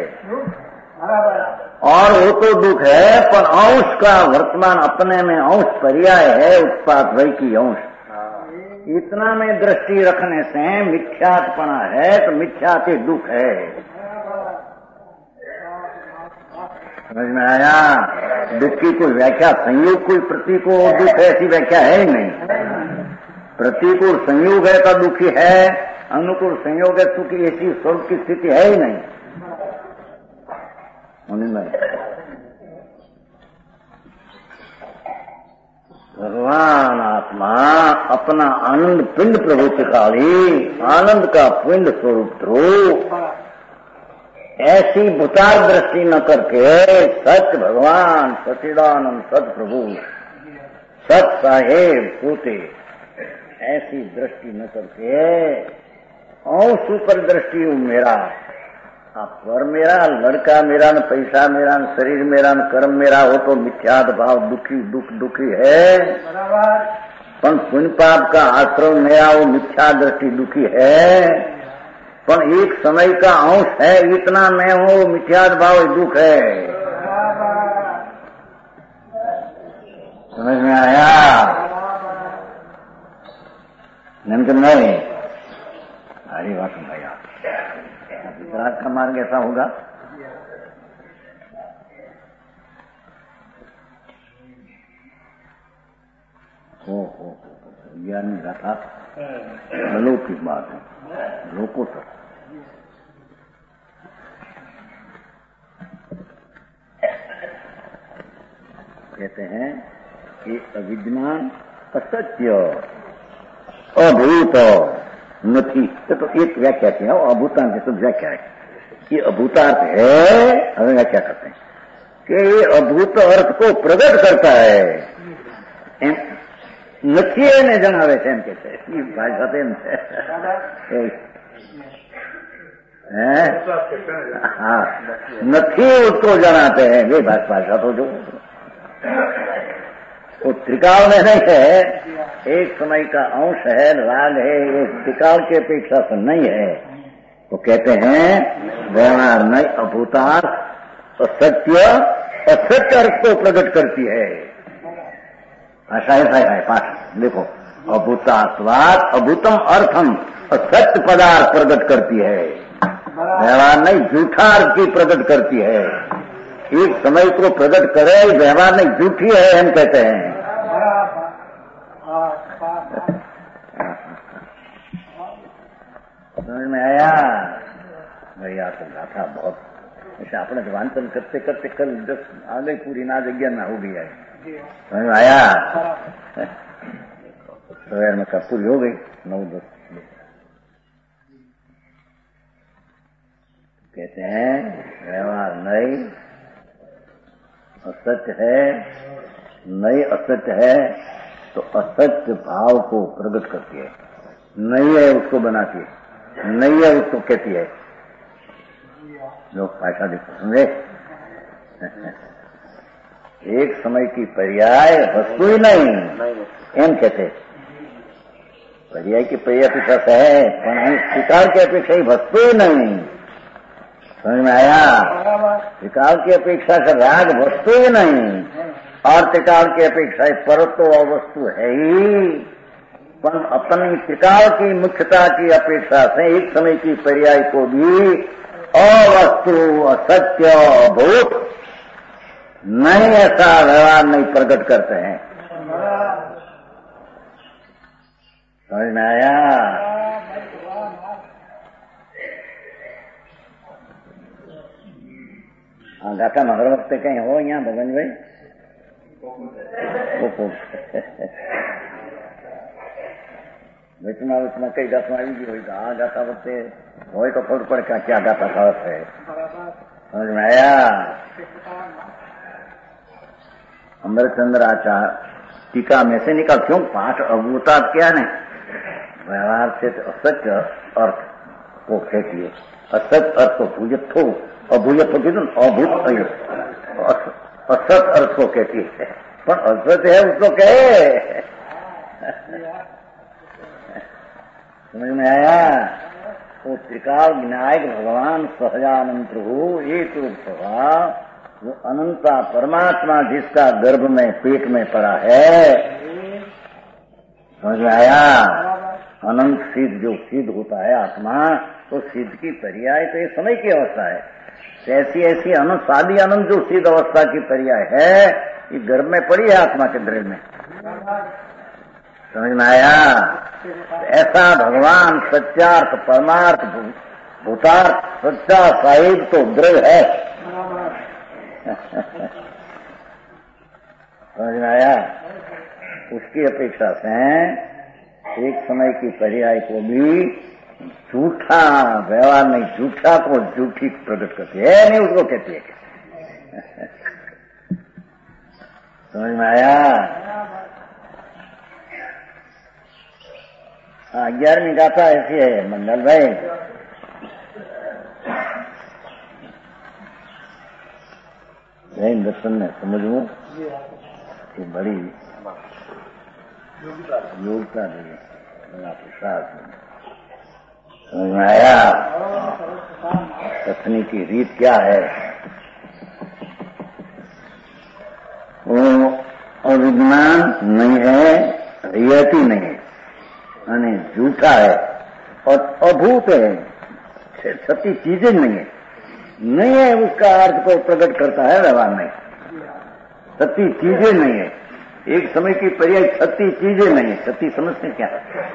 और वो तो दुख है पर अंश का वर्तमान अपने में अंश पर्याय है, उत्पाद वही की अंश, इतना में दृष्टि रखने से मिथ्यात्पना है तो मिथ्या के दुख है। समझ में आया? दुख की कोई व्याख्या संयोग कोई प्रतिकूल दुख है ऐसी व्याख्या है ही नहीं। प्रतिकूल संयोग है तो दुखी है, अनुकूल संयोग है सुखी, ऐसी स्वर्ग की स्थिति है ही नहीं। भगवान आत्मा अपना आनंद पिंड प्रभुत्व काली आनंद का पिंड स्वरूप ध्रुव ऐसी भूतार दृष्टि न करके सत्य भगवान सचिदानंद सत प्रभु सत साहेब पोते ऐसी दृष्टि न करके अंश पर दृष्टि मेरा, अब पर मेरा, लड़का मेरा, न पैसा मेरा, न शरीर मेरा, न कर्म मेरा, हो तो मिथ्याद भाव दुखी दुख दुखी है। पर पुण्य पाप का आश्रम मेरा, वो मिथ्या दृष्टि दुखी है। पर एक समय का अंश है, इतना मैं हूँ, मिथ्याद भाव दुख है। समझ में आया? निमकन नहीं हरी बात भैया वितराग का मार्ग ऐसा होगा। हो हो ज्ञानी गाथा अलौकिक बात है लोको तक। कहते हैं कि अविद्यमान असत्य अभूत નથી तो एक व्याख्या की है अभूतांत की सब व्याख्या है। ये अभूतार्थ है हमें व्याख्या करते हैं कि ये अभूत अर्थ को प्रकट करता है एम નથી એને જણાવે છે એમ કે છે એ ભાષા તેમ છે हाँ નથી उसको जनाते हैं वे भाषा तो जो वो त्रिकाल में नहीं है एक समय का अंश है राग है ये त्रिकाल की अपेक्षा से नहीं है। तो कहते हैं व्यवहार नहीं अभूतार्थ असत्य असत्य अर्थ को प्रकट करती है। ऐसा ऐसा है पाठ देखो अभूतार्थवाद अभूतम अर्थम असत्य पदार्थ प्रकट करती है। व्यवहार नहीं झूठा अर्थ की प्रकट करती है। एक समय को प्रकट करे व्यवहार नहीं झूठी है हम कहते हैं। समझ में आया भैया? तो गाथा बहुत ऐसे अपने वांचन करते करते कल दस आ गई पूरी ना जगह ना हो गई है। समझ में आया? सवेर में कब पूरी हो गई नौ दस। कहते हैं व्यवहार नहीं असत्य है नहीं असत्य है तो असत्य भाव को प्रकट करती है। नहीं है उसको बनाती है नहीं है उसको कहती है। लोग भाषा देखो समझे एक समय की पर्याय वस्तु ही नहीं एम कहते पर्याय की पर्याय अपेक्षा है पण त्रिकाल की अपेक्षा ही वस्तु ही नहीं। समझ में आया? त्रिकाल की अपेक्षा से राग वस्तु ही नहीं और त्रिकाल की अपेक्षा पर तो अवस्तु है ही पर अपनी त्रिकाल की मुख्यता की अपेक्षा से एक समय की पर्याय को भी अवस्तु असत्य अभूत नहीं ऐसा व्यवहार नहीं प्रकट करते हैं। समझ में आया? हाँ गाथा में हर वक्त कहीं हो यहाँ भगवान भाई वेचना वेचना कई गाथा आई गई होगी आ गाथा वक्त हो तो खबर पड़े क्या क्या गाथा खास है। समझ में आया? अमरचंद्र आचार्य टीका में से निकाल क्यों पाठ अभूता क्या ने व्यवहार से असत्य अर्थ को कहती है। असत्य अर्थ को भूजत हो अभूजत हो कीधु अभूत असत अर्थ को कहती है पर असत्य है उसको कहे। समझ में आया? वो त्रिकाल विनायक भगवान सहजानंद प्रभु एक रूप स्वभाव वो अनंता परमात्मा जिसका गर्भ में पेट में पड़ा है। समझ में आया? अनंत सिद्ध जो सिद्ध होता है आत्मा तो सिद्ध की पर्याय तो ये समय की अवस्था है। ऐसी ऐसी अनंत सादी अनंत जो सिद्ध अवस्था की पर्याय है ये गर्भ में पड़ी है आत्मा के द्रव्य में। समझ में आया? ऐसा भगवान सत्यार्थ परमार्थ भूतार्थ सच्चा साहिब तो द्रव्य है। समझ में आया? उसकी अपेक्षा से एक समय की पर्याय को भी झूठा व्यवहार नहीं झूठा को झूठी प्रकट करती है नहीं उसको कहती है। समझ में आया? ग्यारहवीं गाथा ऐसी है मंडल भाई जैन दर्शन में समझू कि बड़ी योग्यता नहीं बड़ा प्रसाद समझ में आया? कथनी की रीत क्या है? वो और अविज्ञान नहीं है, रियति नहीं है, यानी झूठा है और अभूत है, सच्ची चीजें नहीं है। नहीं है उसका अर्थ को प्रकट करता है व्यवहार नहीं, सच्ची चीजें नहीं है। एक समय की पर्याय सच्ची चीजें नहीं है। सच्ची समझते क्या?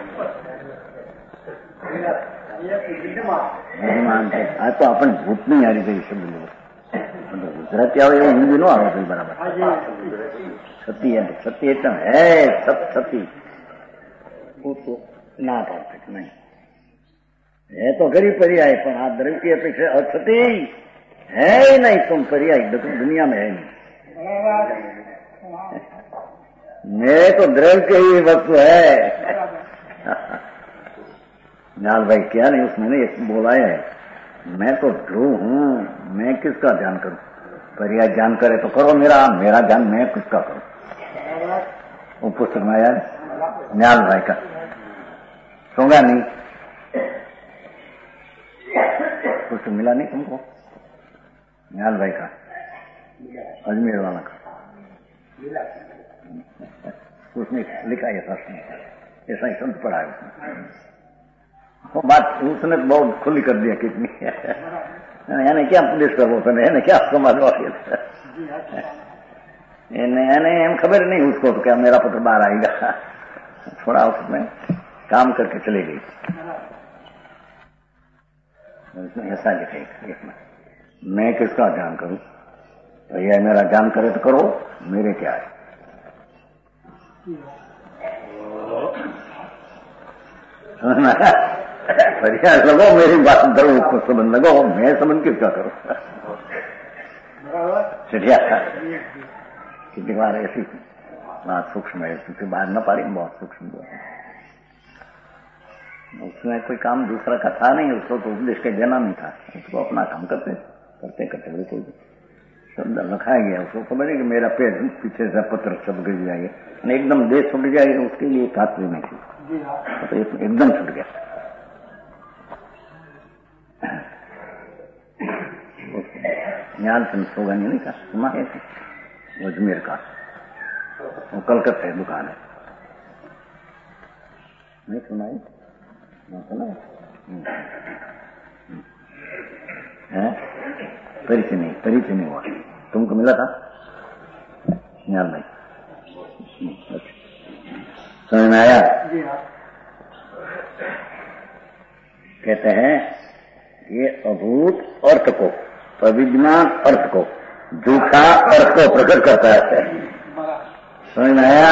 विद्यमान है। आज तो अपन भूत नहीं आ रही थी शब्द लोग गुजराती આવે એવું હિન્દી નો આવે છે બરાબર. સતી है सत्य एकदम है, सब सती वो तो ना पाते नहीं है तो गरीब पर्याय पर हाथ द्रव्य की अपेक्षा असती है ही नहीं। तुम पर्याय दुनिया में है नहीं। मैं तो द्रव्य के ही वस्तु है। नाल भाई क्या नहीं उसने ने बोला है, मैं तो ध्रुव हूं, मैं किसका ध्यान करूं? पर्याय ध्यान करे तो करो मेरा, मेरा ध्यान मैं किसका करूं? वो पुस्तक में यार न्याल भाई का सोगा नहीं, पुस्तक मिला नहीं तुमको? न्याल भाई का अजमेर वाला का उसने लिखा है शास्त्र में, ऐसा ही संत पढ़ा है उसने। वो बात उसने बहुत खुली कर दिया कितनी એને ક્યાં પુલિસ કરવો તને, એને ક્યાં સમાજવા એને એને એમ खबर नहीं उसको तो क्या मेरा पुत्र बाहर आएगा। थोड़ा उसमें काम करके चली गई। उसने ऐसा लिखा मैं किसका ध्यान करूं? भैया मेरा ध्यान करे तो करो, मेरे क्या है? बढ़िया लगो मेरी बात करो, उसको संबंध लगो, मैं संबंध किसका करूं? चिड़िया कितनी बार ऐसी बात सूक्ष्म है, क्योंकि बाहर न पारी बहुत सूक्ष्म है। उसमें कोई काम दूसरा का था नहीं, उसको तो उपदेश के देना नहीं था, उसको अपना काम करते करते करते बिल्कुल शब्द लिखाया गया। उसको खबर है कि मेरा पेड़ पीछे से पत्र सब गिर जाएगा, एकदम देश छूट जाएगा, उसके लिए खातरी नहीं थी, तो एकदम छूट गया। ज्ञानचंद सोगानी नहीं था, सुना है अजमेर का, वो कलकत्ते दुकान है, नहीं सुना है? नहीं सुना है? परिचय नहीं, परिचय नहीं हुआ। तुमको मिला था ज्ञान भाई? समझ में आया? कहते हैं ये अभूत अर्थ को, अविद्यमान अर्थ को, झूठा अर्थ को प्रकट करता है। समझ में आया?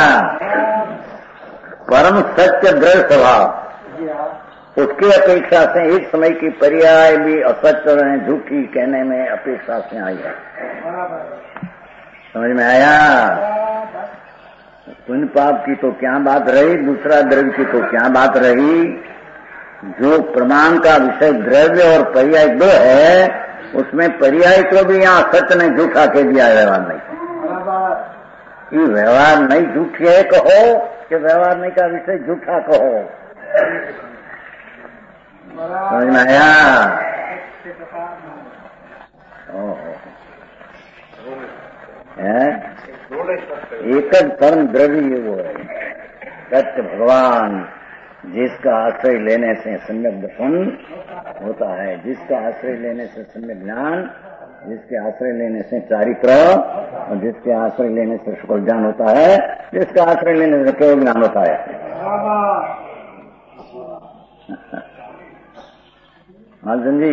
परम सत्य दृढ़ स्वभाव, उसकी अपेक्षा से एक समय की पर्याय भी असत्य और झूठी कहने में अपेक्षा से आई है। समझ में आया? पुण्य पाप की तो क्या बात रही, दूसरा द्रव्य की तो क्या बात रही। जो प्रमाण का विषय द्रव्य और पर्याय दो है, उसमें पर्याय को भी यहाँ सत्य ने झूठा के दिया, व्यवहार नहीं। ये व्यवहार नहीं झूठी है कहो कि व्यवहार नहीं का विषय झूठा कहो। समझ में आया? एक परम द्रव्य वो है सत्य भगवान, जिसका आश्रय लेने से सम्यक दर्शन होता है, जिसका आश्रय लेने से सम्यक ज्ञान, जिसके आश्रय लेने से चारित्र, और जिसके आश्रय लेने से शुक्ल ज्ञान होता है, जिसका आश्रय लेने से केवल ज्ञान होता है। अर्जुन जी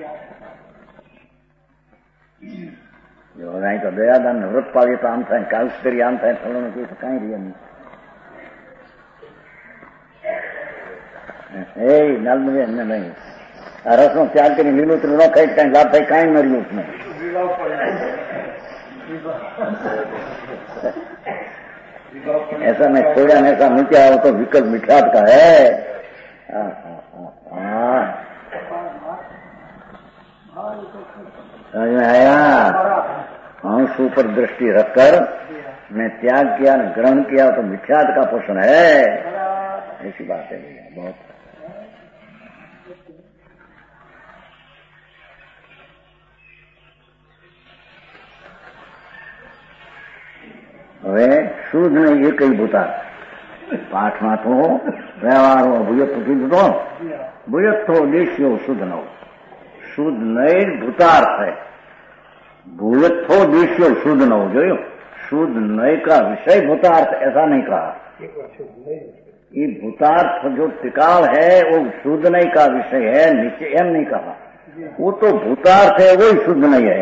जो नहीं तो दयादान व्रत पावे तो आम था, काल करी आम था, थोड़ा में कोई तो कहीं रिया नहीं। ए नाल में नहीं रस नो त्याग कर लीलोत्र न खाई कहीं लाभ થાય कहीं मरी उसमें। ऐसा मैं छोड़ा नहीं, ऐसा मीठा हो तो विकल्प मिठास का है। समझ में आया? अंश ऊपर दृष्टि रखकर मैं त्याग किया, ग्रहण किया तो मिथ्यात का पोषण है, ऐसी बात है भैया। बहुत હવે શુદ્ધ ને એ કઈ ભૂતાર્થ પાઠમાં તો વ્યવહારો ભૂયત્વ કીધું તો ભૂયત્વ દેશીઓ શુદ્ધ નો शुद्ध नए भूतार्थ है भूयत्थो देशियो शुद्ध न हो जो शुद्ध नए का विषय भूतार्थ ऐसा नहीं कहा ये भूतार्थ जो त्रिकाल है वो शुद्ध नए का विषय है नीचे एम नहीं कहा वो तो भूतार्थ है वही शुद्ध नहीं है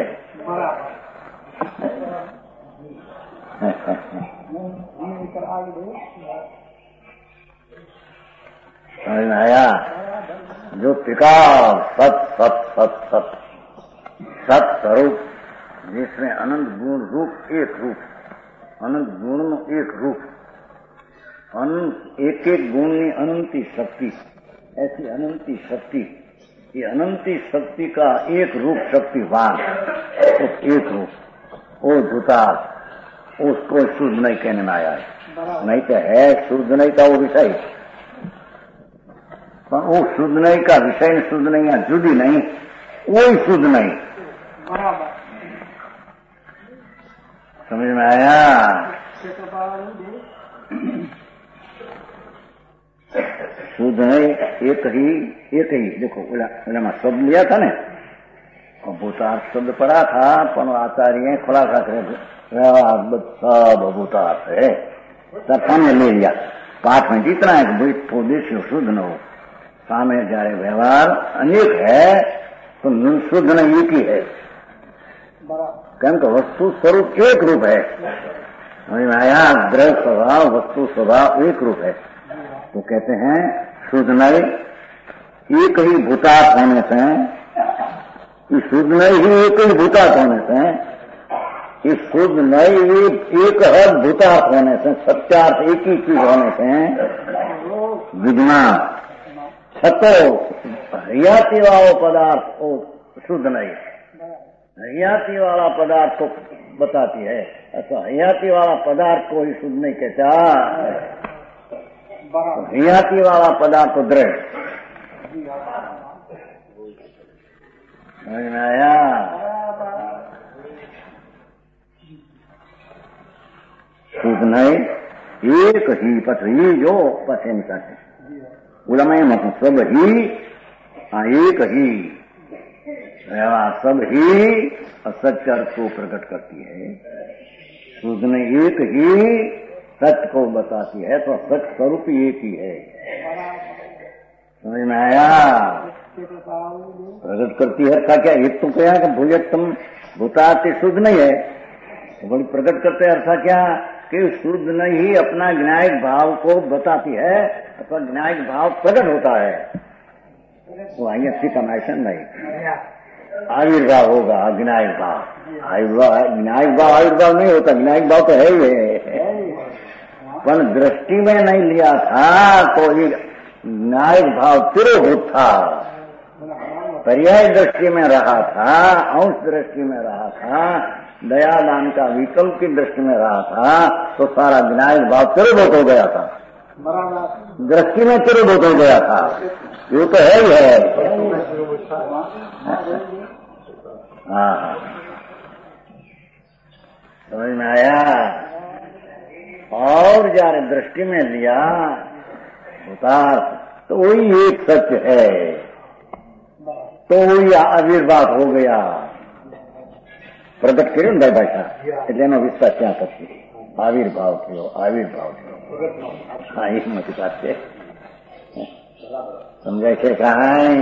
समझ में आया जो त्रिकाल सत सत सत सत सत स्वरूप जिसमें अनंत गुण रूप एक रूप अनंत गुण નું एक रूप अनंत एक एक गुण ની अनंती शक्ति ऐसी अनंती शक्ति ये अनंती शक्ति का एक रूप शक्तिवान उस एक रूप वो भूतार उसको शुद्ध नहीं कहने में आया है नहीं तो है शुद्ध नहीं का वो विषय પણ वो शुद्ध नहीं का विषय शुद्ध नहीं है जुदी नहीं वही शुद्ध नहीं बराबर समझ में आया शुद्ध नहीं एक ही एक ही देखो में शब्द लिया था ने भूतार्थ शब्द पड़ा था पर आचार्य खुलासा करे व्यवहार सब भूतार्थ है तब सामने ले लिया पाठ में जितना है कि देश शुद्ध न हो सामने जारे व्यवहार अनेक है तो शुद्ध न एक ही है केम तो वस्तु स्वरूप एक रूप है आया द्रव्य स्वभाव वस्तु स्वभाव एक रूप है तो कहते हैं शुद्ध नई एक ही भूतार्थ होने से शुद्ध नई ही एक ही भूतार्थ होने से इस शुद्ध नई एक हद भूतार्थ होने से सत्यार्थ एक ही चीज होने से विज्ञान छतो हरियाती वाला पदार्थ वो शुद्ध नहीं हरियाती वाला पदार्थ को बताती है ऐसा हरियाती वाला पदार्थ को ही शुद्ध नहीं कहता हरियाती वाला पदार्थ को द्रव्य समझ में आया शुद्ध नहीं एक ही पथ ही जो पथे निकालते उलमय मत सब ही एक ही व्यवहार सब ही असत्य अर्थ को प्रकट करती है शुद्ध ने एक ही सत्य को बताती है तो सत्य स्वरूप एक ही है समझ में आया प्रकट करती है था क्या एक तो क्या कि भूयत्तम भूतार्थ शुद्ध नहीं है बड़ी प्रकट करते अर्थ क्या कि शुद्ध नहीं ही अपना ज्ञायक भाव को बताती है अथवा ज्ञायक भाव प्रकट होता है वो आइए कमाइशन नहीं आविर्भाव होगा ज्ञायक भाव आविर्भाव ज्ञायक भाव आविर्भाव नहीं होता ज्ञायक भाव तो है ही है पर दृष्टि में नहीं लिया था तो ये ज्ञायक भाव तिरोभूत था पर्याय दृष्टि में रहा था अंश दृष्टि में रहा था दयादान का विकल्प की दृष्टि में रहा था तो सारा ज्ञायक भाव तिरोभूत हो गया था दृष्टि में तिरोभूत हो गया था ये तो है ही है हाँ समझ में आया और जारे दृष्टि में लिया भूतार्थ तो वही एक सत्य है तो वही आविर्भाव हो गया प्रकट કર્યું ને ભાઈ ભાષા એટલે એનો વિસ્તાર ત્યાં પછી આવિર્ભાવ થયો આવિર્ભાવ થયો હા એ મોટી વાત છે સમજાય છે કાંઈ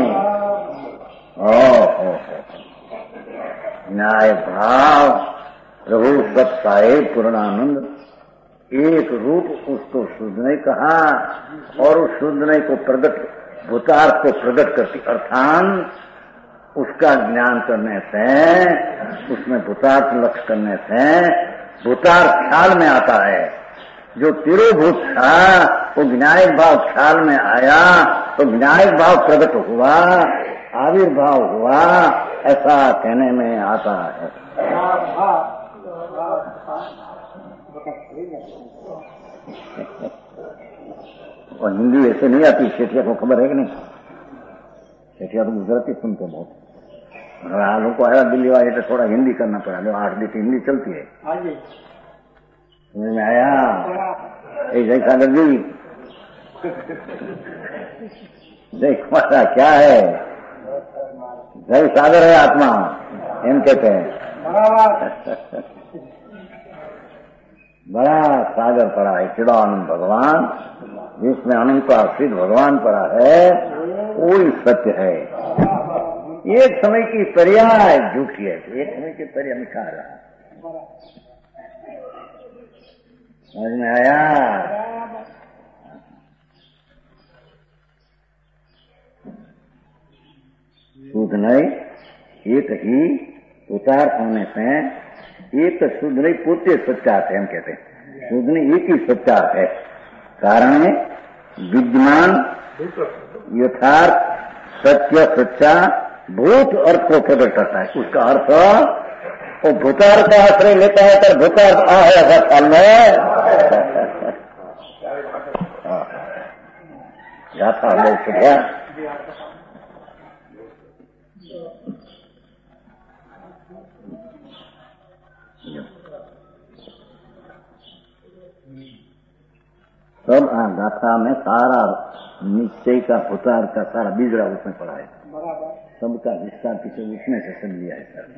ઓહો न्याय भाव प्रभु सब साहेब पूर्णानंद एक रूप उसको शुद्ध नहीं कहा और उस शुद्ध नहीं को प्रकट भूतार्थ को प्रकट करती अर्थान उसका ज्ञान करने से उसमें भूतार्थ लक्ष्य करने से भूतार्थ ख्याल में आता है जो तिरोभूत था वो ज्ञायक भाव ख्याल में आया तो ज्ञायक भाव प्रकट हुआ आविर्भाव हुआ ऐसा कहने में आता है और हिंदी ऐसे नहीं आती सेठिया को खबर है कि नहीं सेठिया तो गुजराती सुनते बहुत लोग को आया दिल्ली वाले तो थोड़ा हिंदी करना पड़ा जो आठ दिन हिंदी चलती है समझ में आया? जय सागर जी, जय कुमारा क्या है? जय सागर है आत्मा, एम कहते हैं। बड़ा सागर पड़ा है चिदानंद भगवान, जिसमें अनंत आश्रित भगवान पड़ा है, कोई सत्य है। एक समय की पर्याय झूठी है, एक समय की पर्याय में कहा रहा। समझ में आया? शुद्ध नहीं, एक ही उतार होने से एक शुद्ध नहीं पोते सच्चा है, हम कहते हैं। शुद्ध नहीं, एक ही सच्चा है। कारण विद्यमान यथार्थ सत्य सच्चा भूत अर्थ को प्रकट करता है। उसका अर्थ वो भूतार का आश्रय लेता है तो भूतार आ है ऐसा ख्याल में गाथा लोग सुधा सब आ गाथा में सारा निश्चय का भूतार का सारा बीजड़ा उसमें पड़ा है। सबका विस्तार पीछे उसमें से समझ लिया है सर।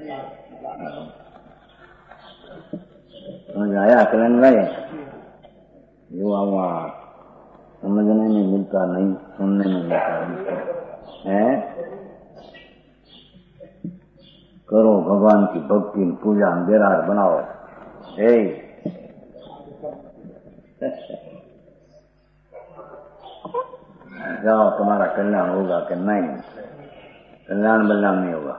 समझ आया कलन में? युवा हुआ समझने में मिलता नहीं, सुनने में मिलता नहीं है। करो भगवान की भक्ति पूजा बेरार बनाओ। हे जाओ, तुम्हारा कल्याण होगा कि नहीं? कल्याण बल्याण नहीं होगा।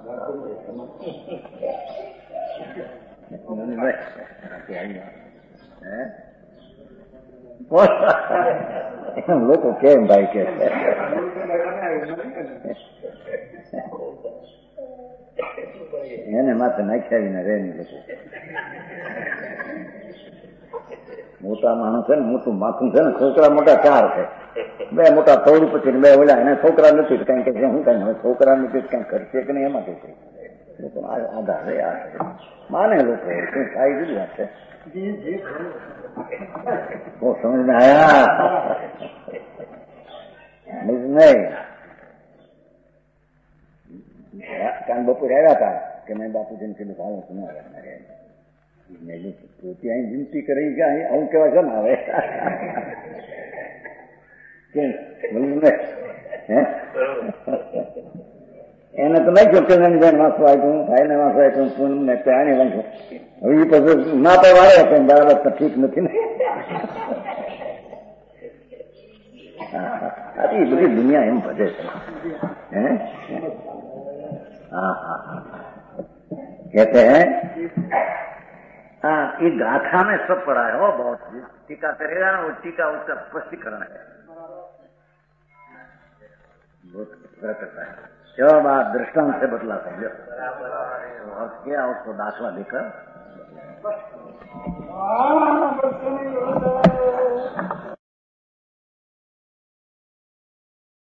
लोग केम भाई के એને માથે નાખ્યા રે ની લોકો મોટા માણસ છે ને, મોટું માથું છે ને, છોકરા મોટા ચાર છે, બે મોટા થોડું પછી બે ઓલા એને છોકરા નથી કઈ કે હું કઈ હવે છોકરા નથી કઈ કરશે કે નહીં એમાં કે છે લોકો આધાર રે આ માને લોકો શું થાય જુદી વાત છે। वो समझ में आया? नहीं कान बपोर आया था कि मैं बापू जी के बताऊँ सुना मेरी पोती અહીં વિનંતી કરી કે અહીં આવું કેવા છે ને હવે એને તો નહીં જોકે વાંચવા આવ્યું ભાઈને વાંચવા આવ્યું ને ત્યાં વાંચું હવે એ પછી ના તો વાળે હતો બરાબર તો ઠીક નથી ને। अरे बड़ी दुनिया एम भजे हैं। हाँ हाँ कहते हैं हाँ ये गाथा में सब पड़ा है वो बहुत टीका करेगा ना वो टीका उसका स्पष्टीकरण है बहुत करता है। जो बात दृष्टांत से बदला समझो और क्या उसको दाखला देकर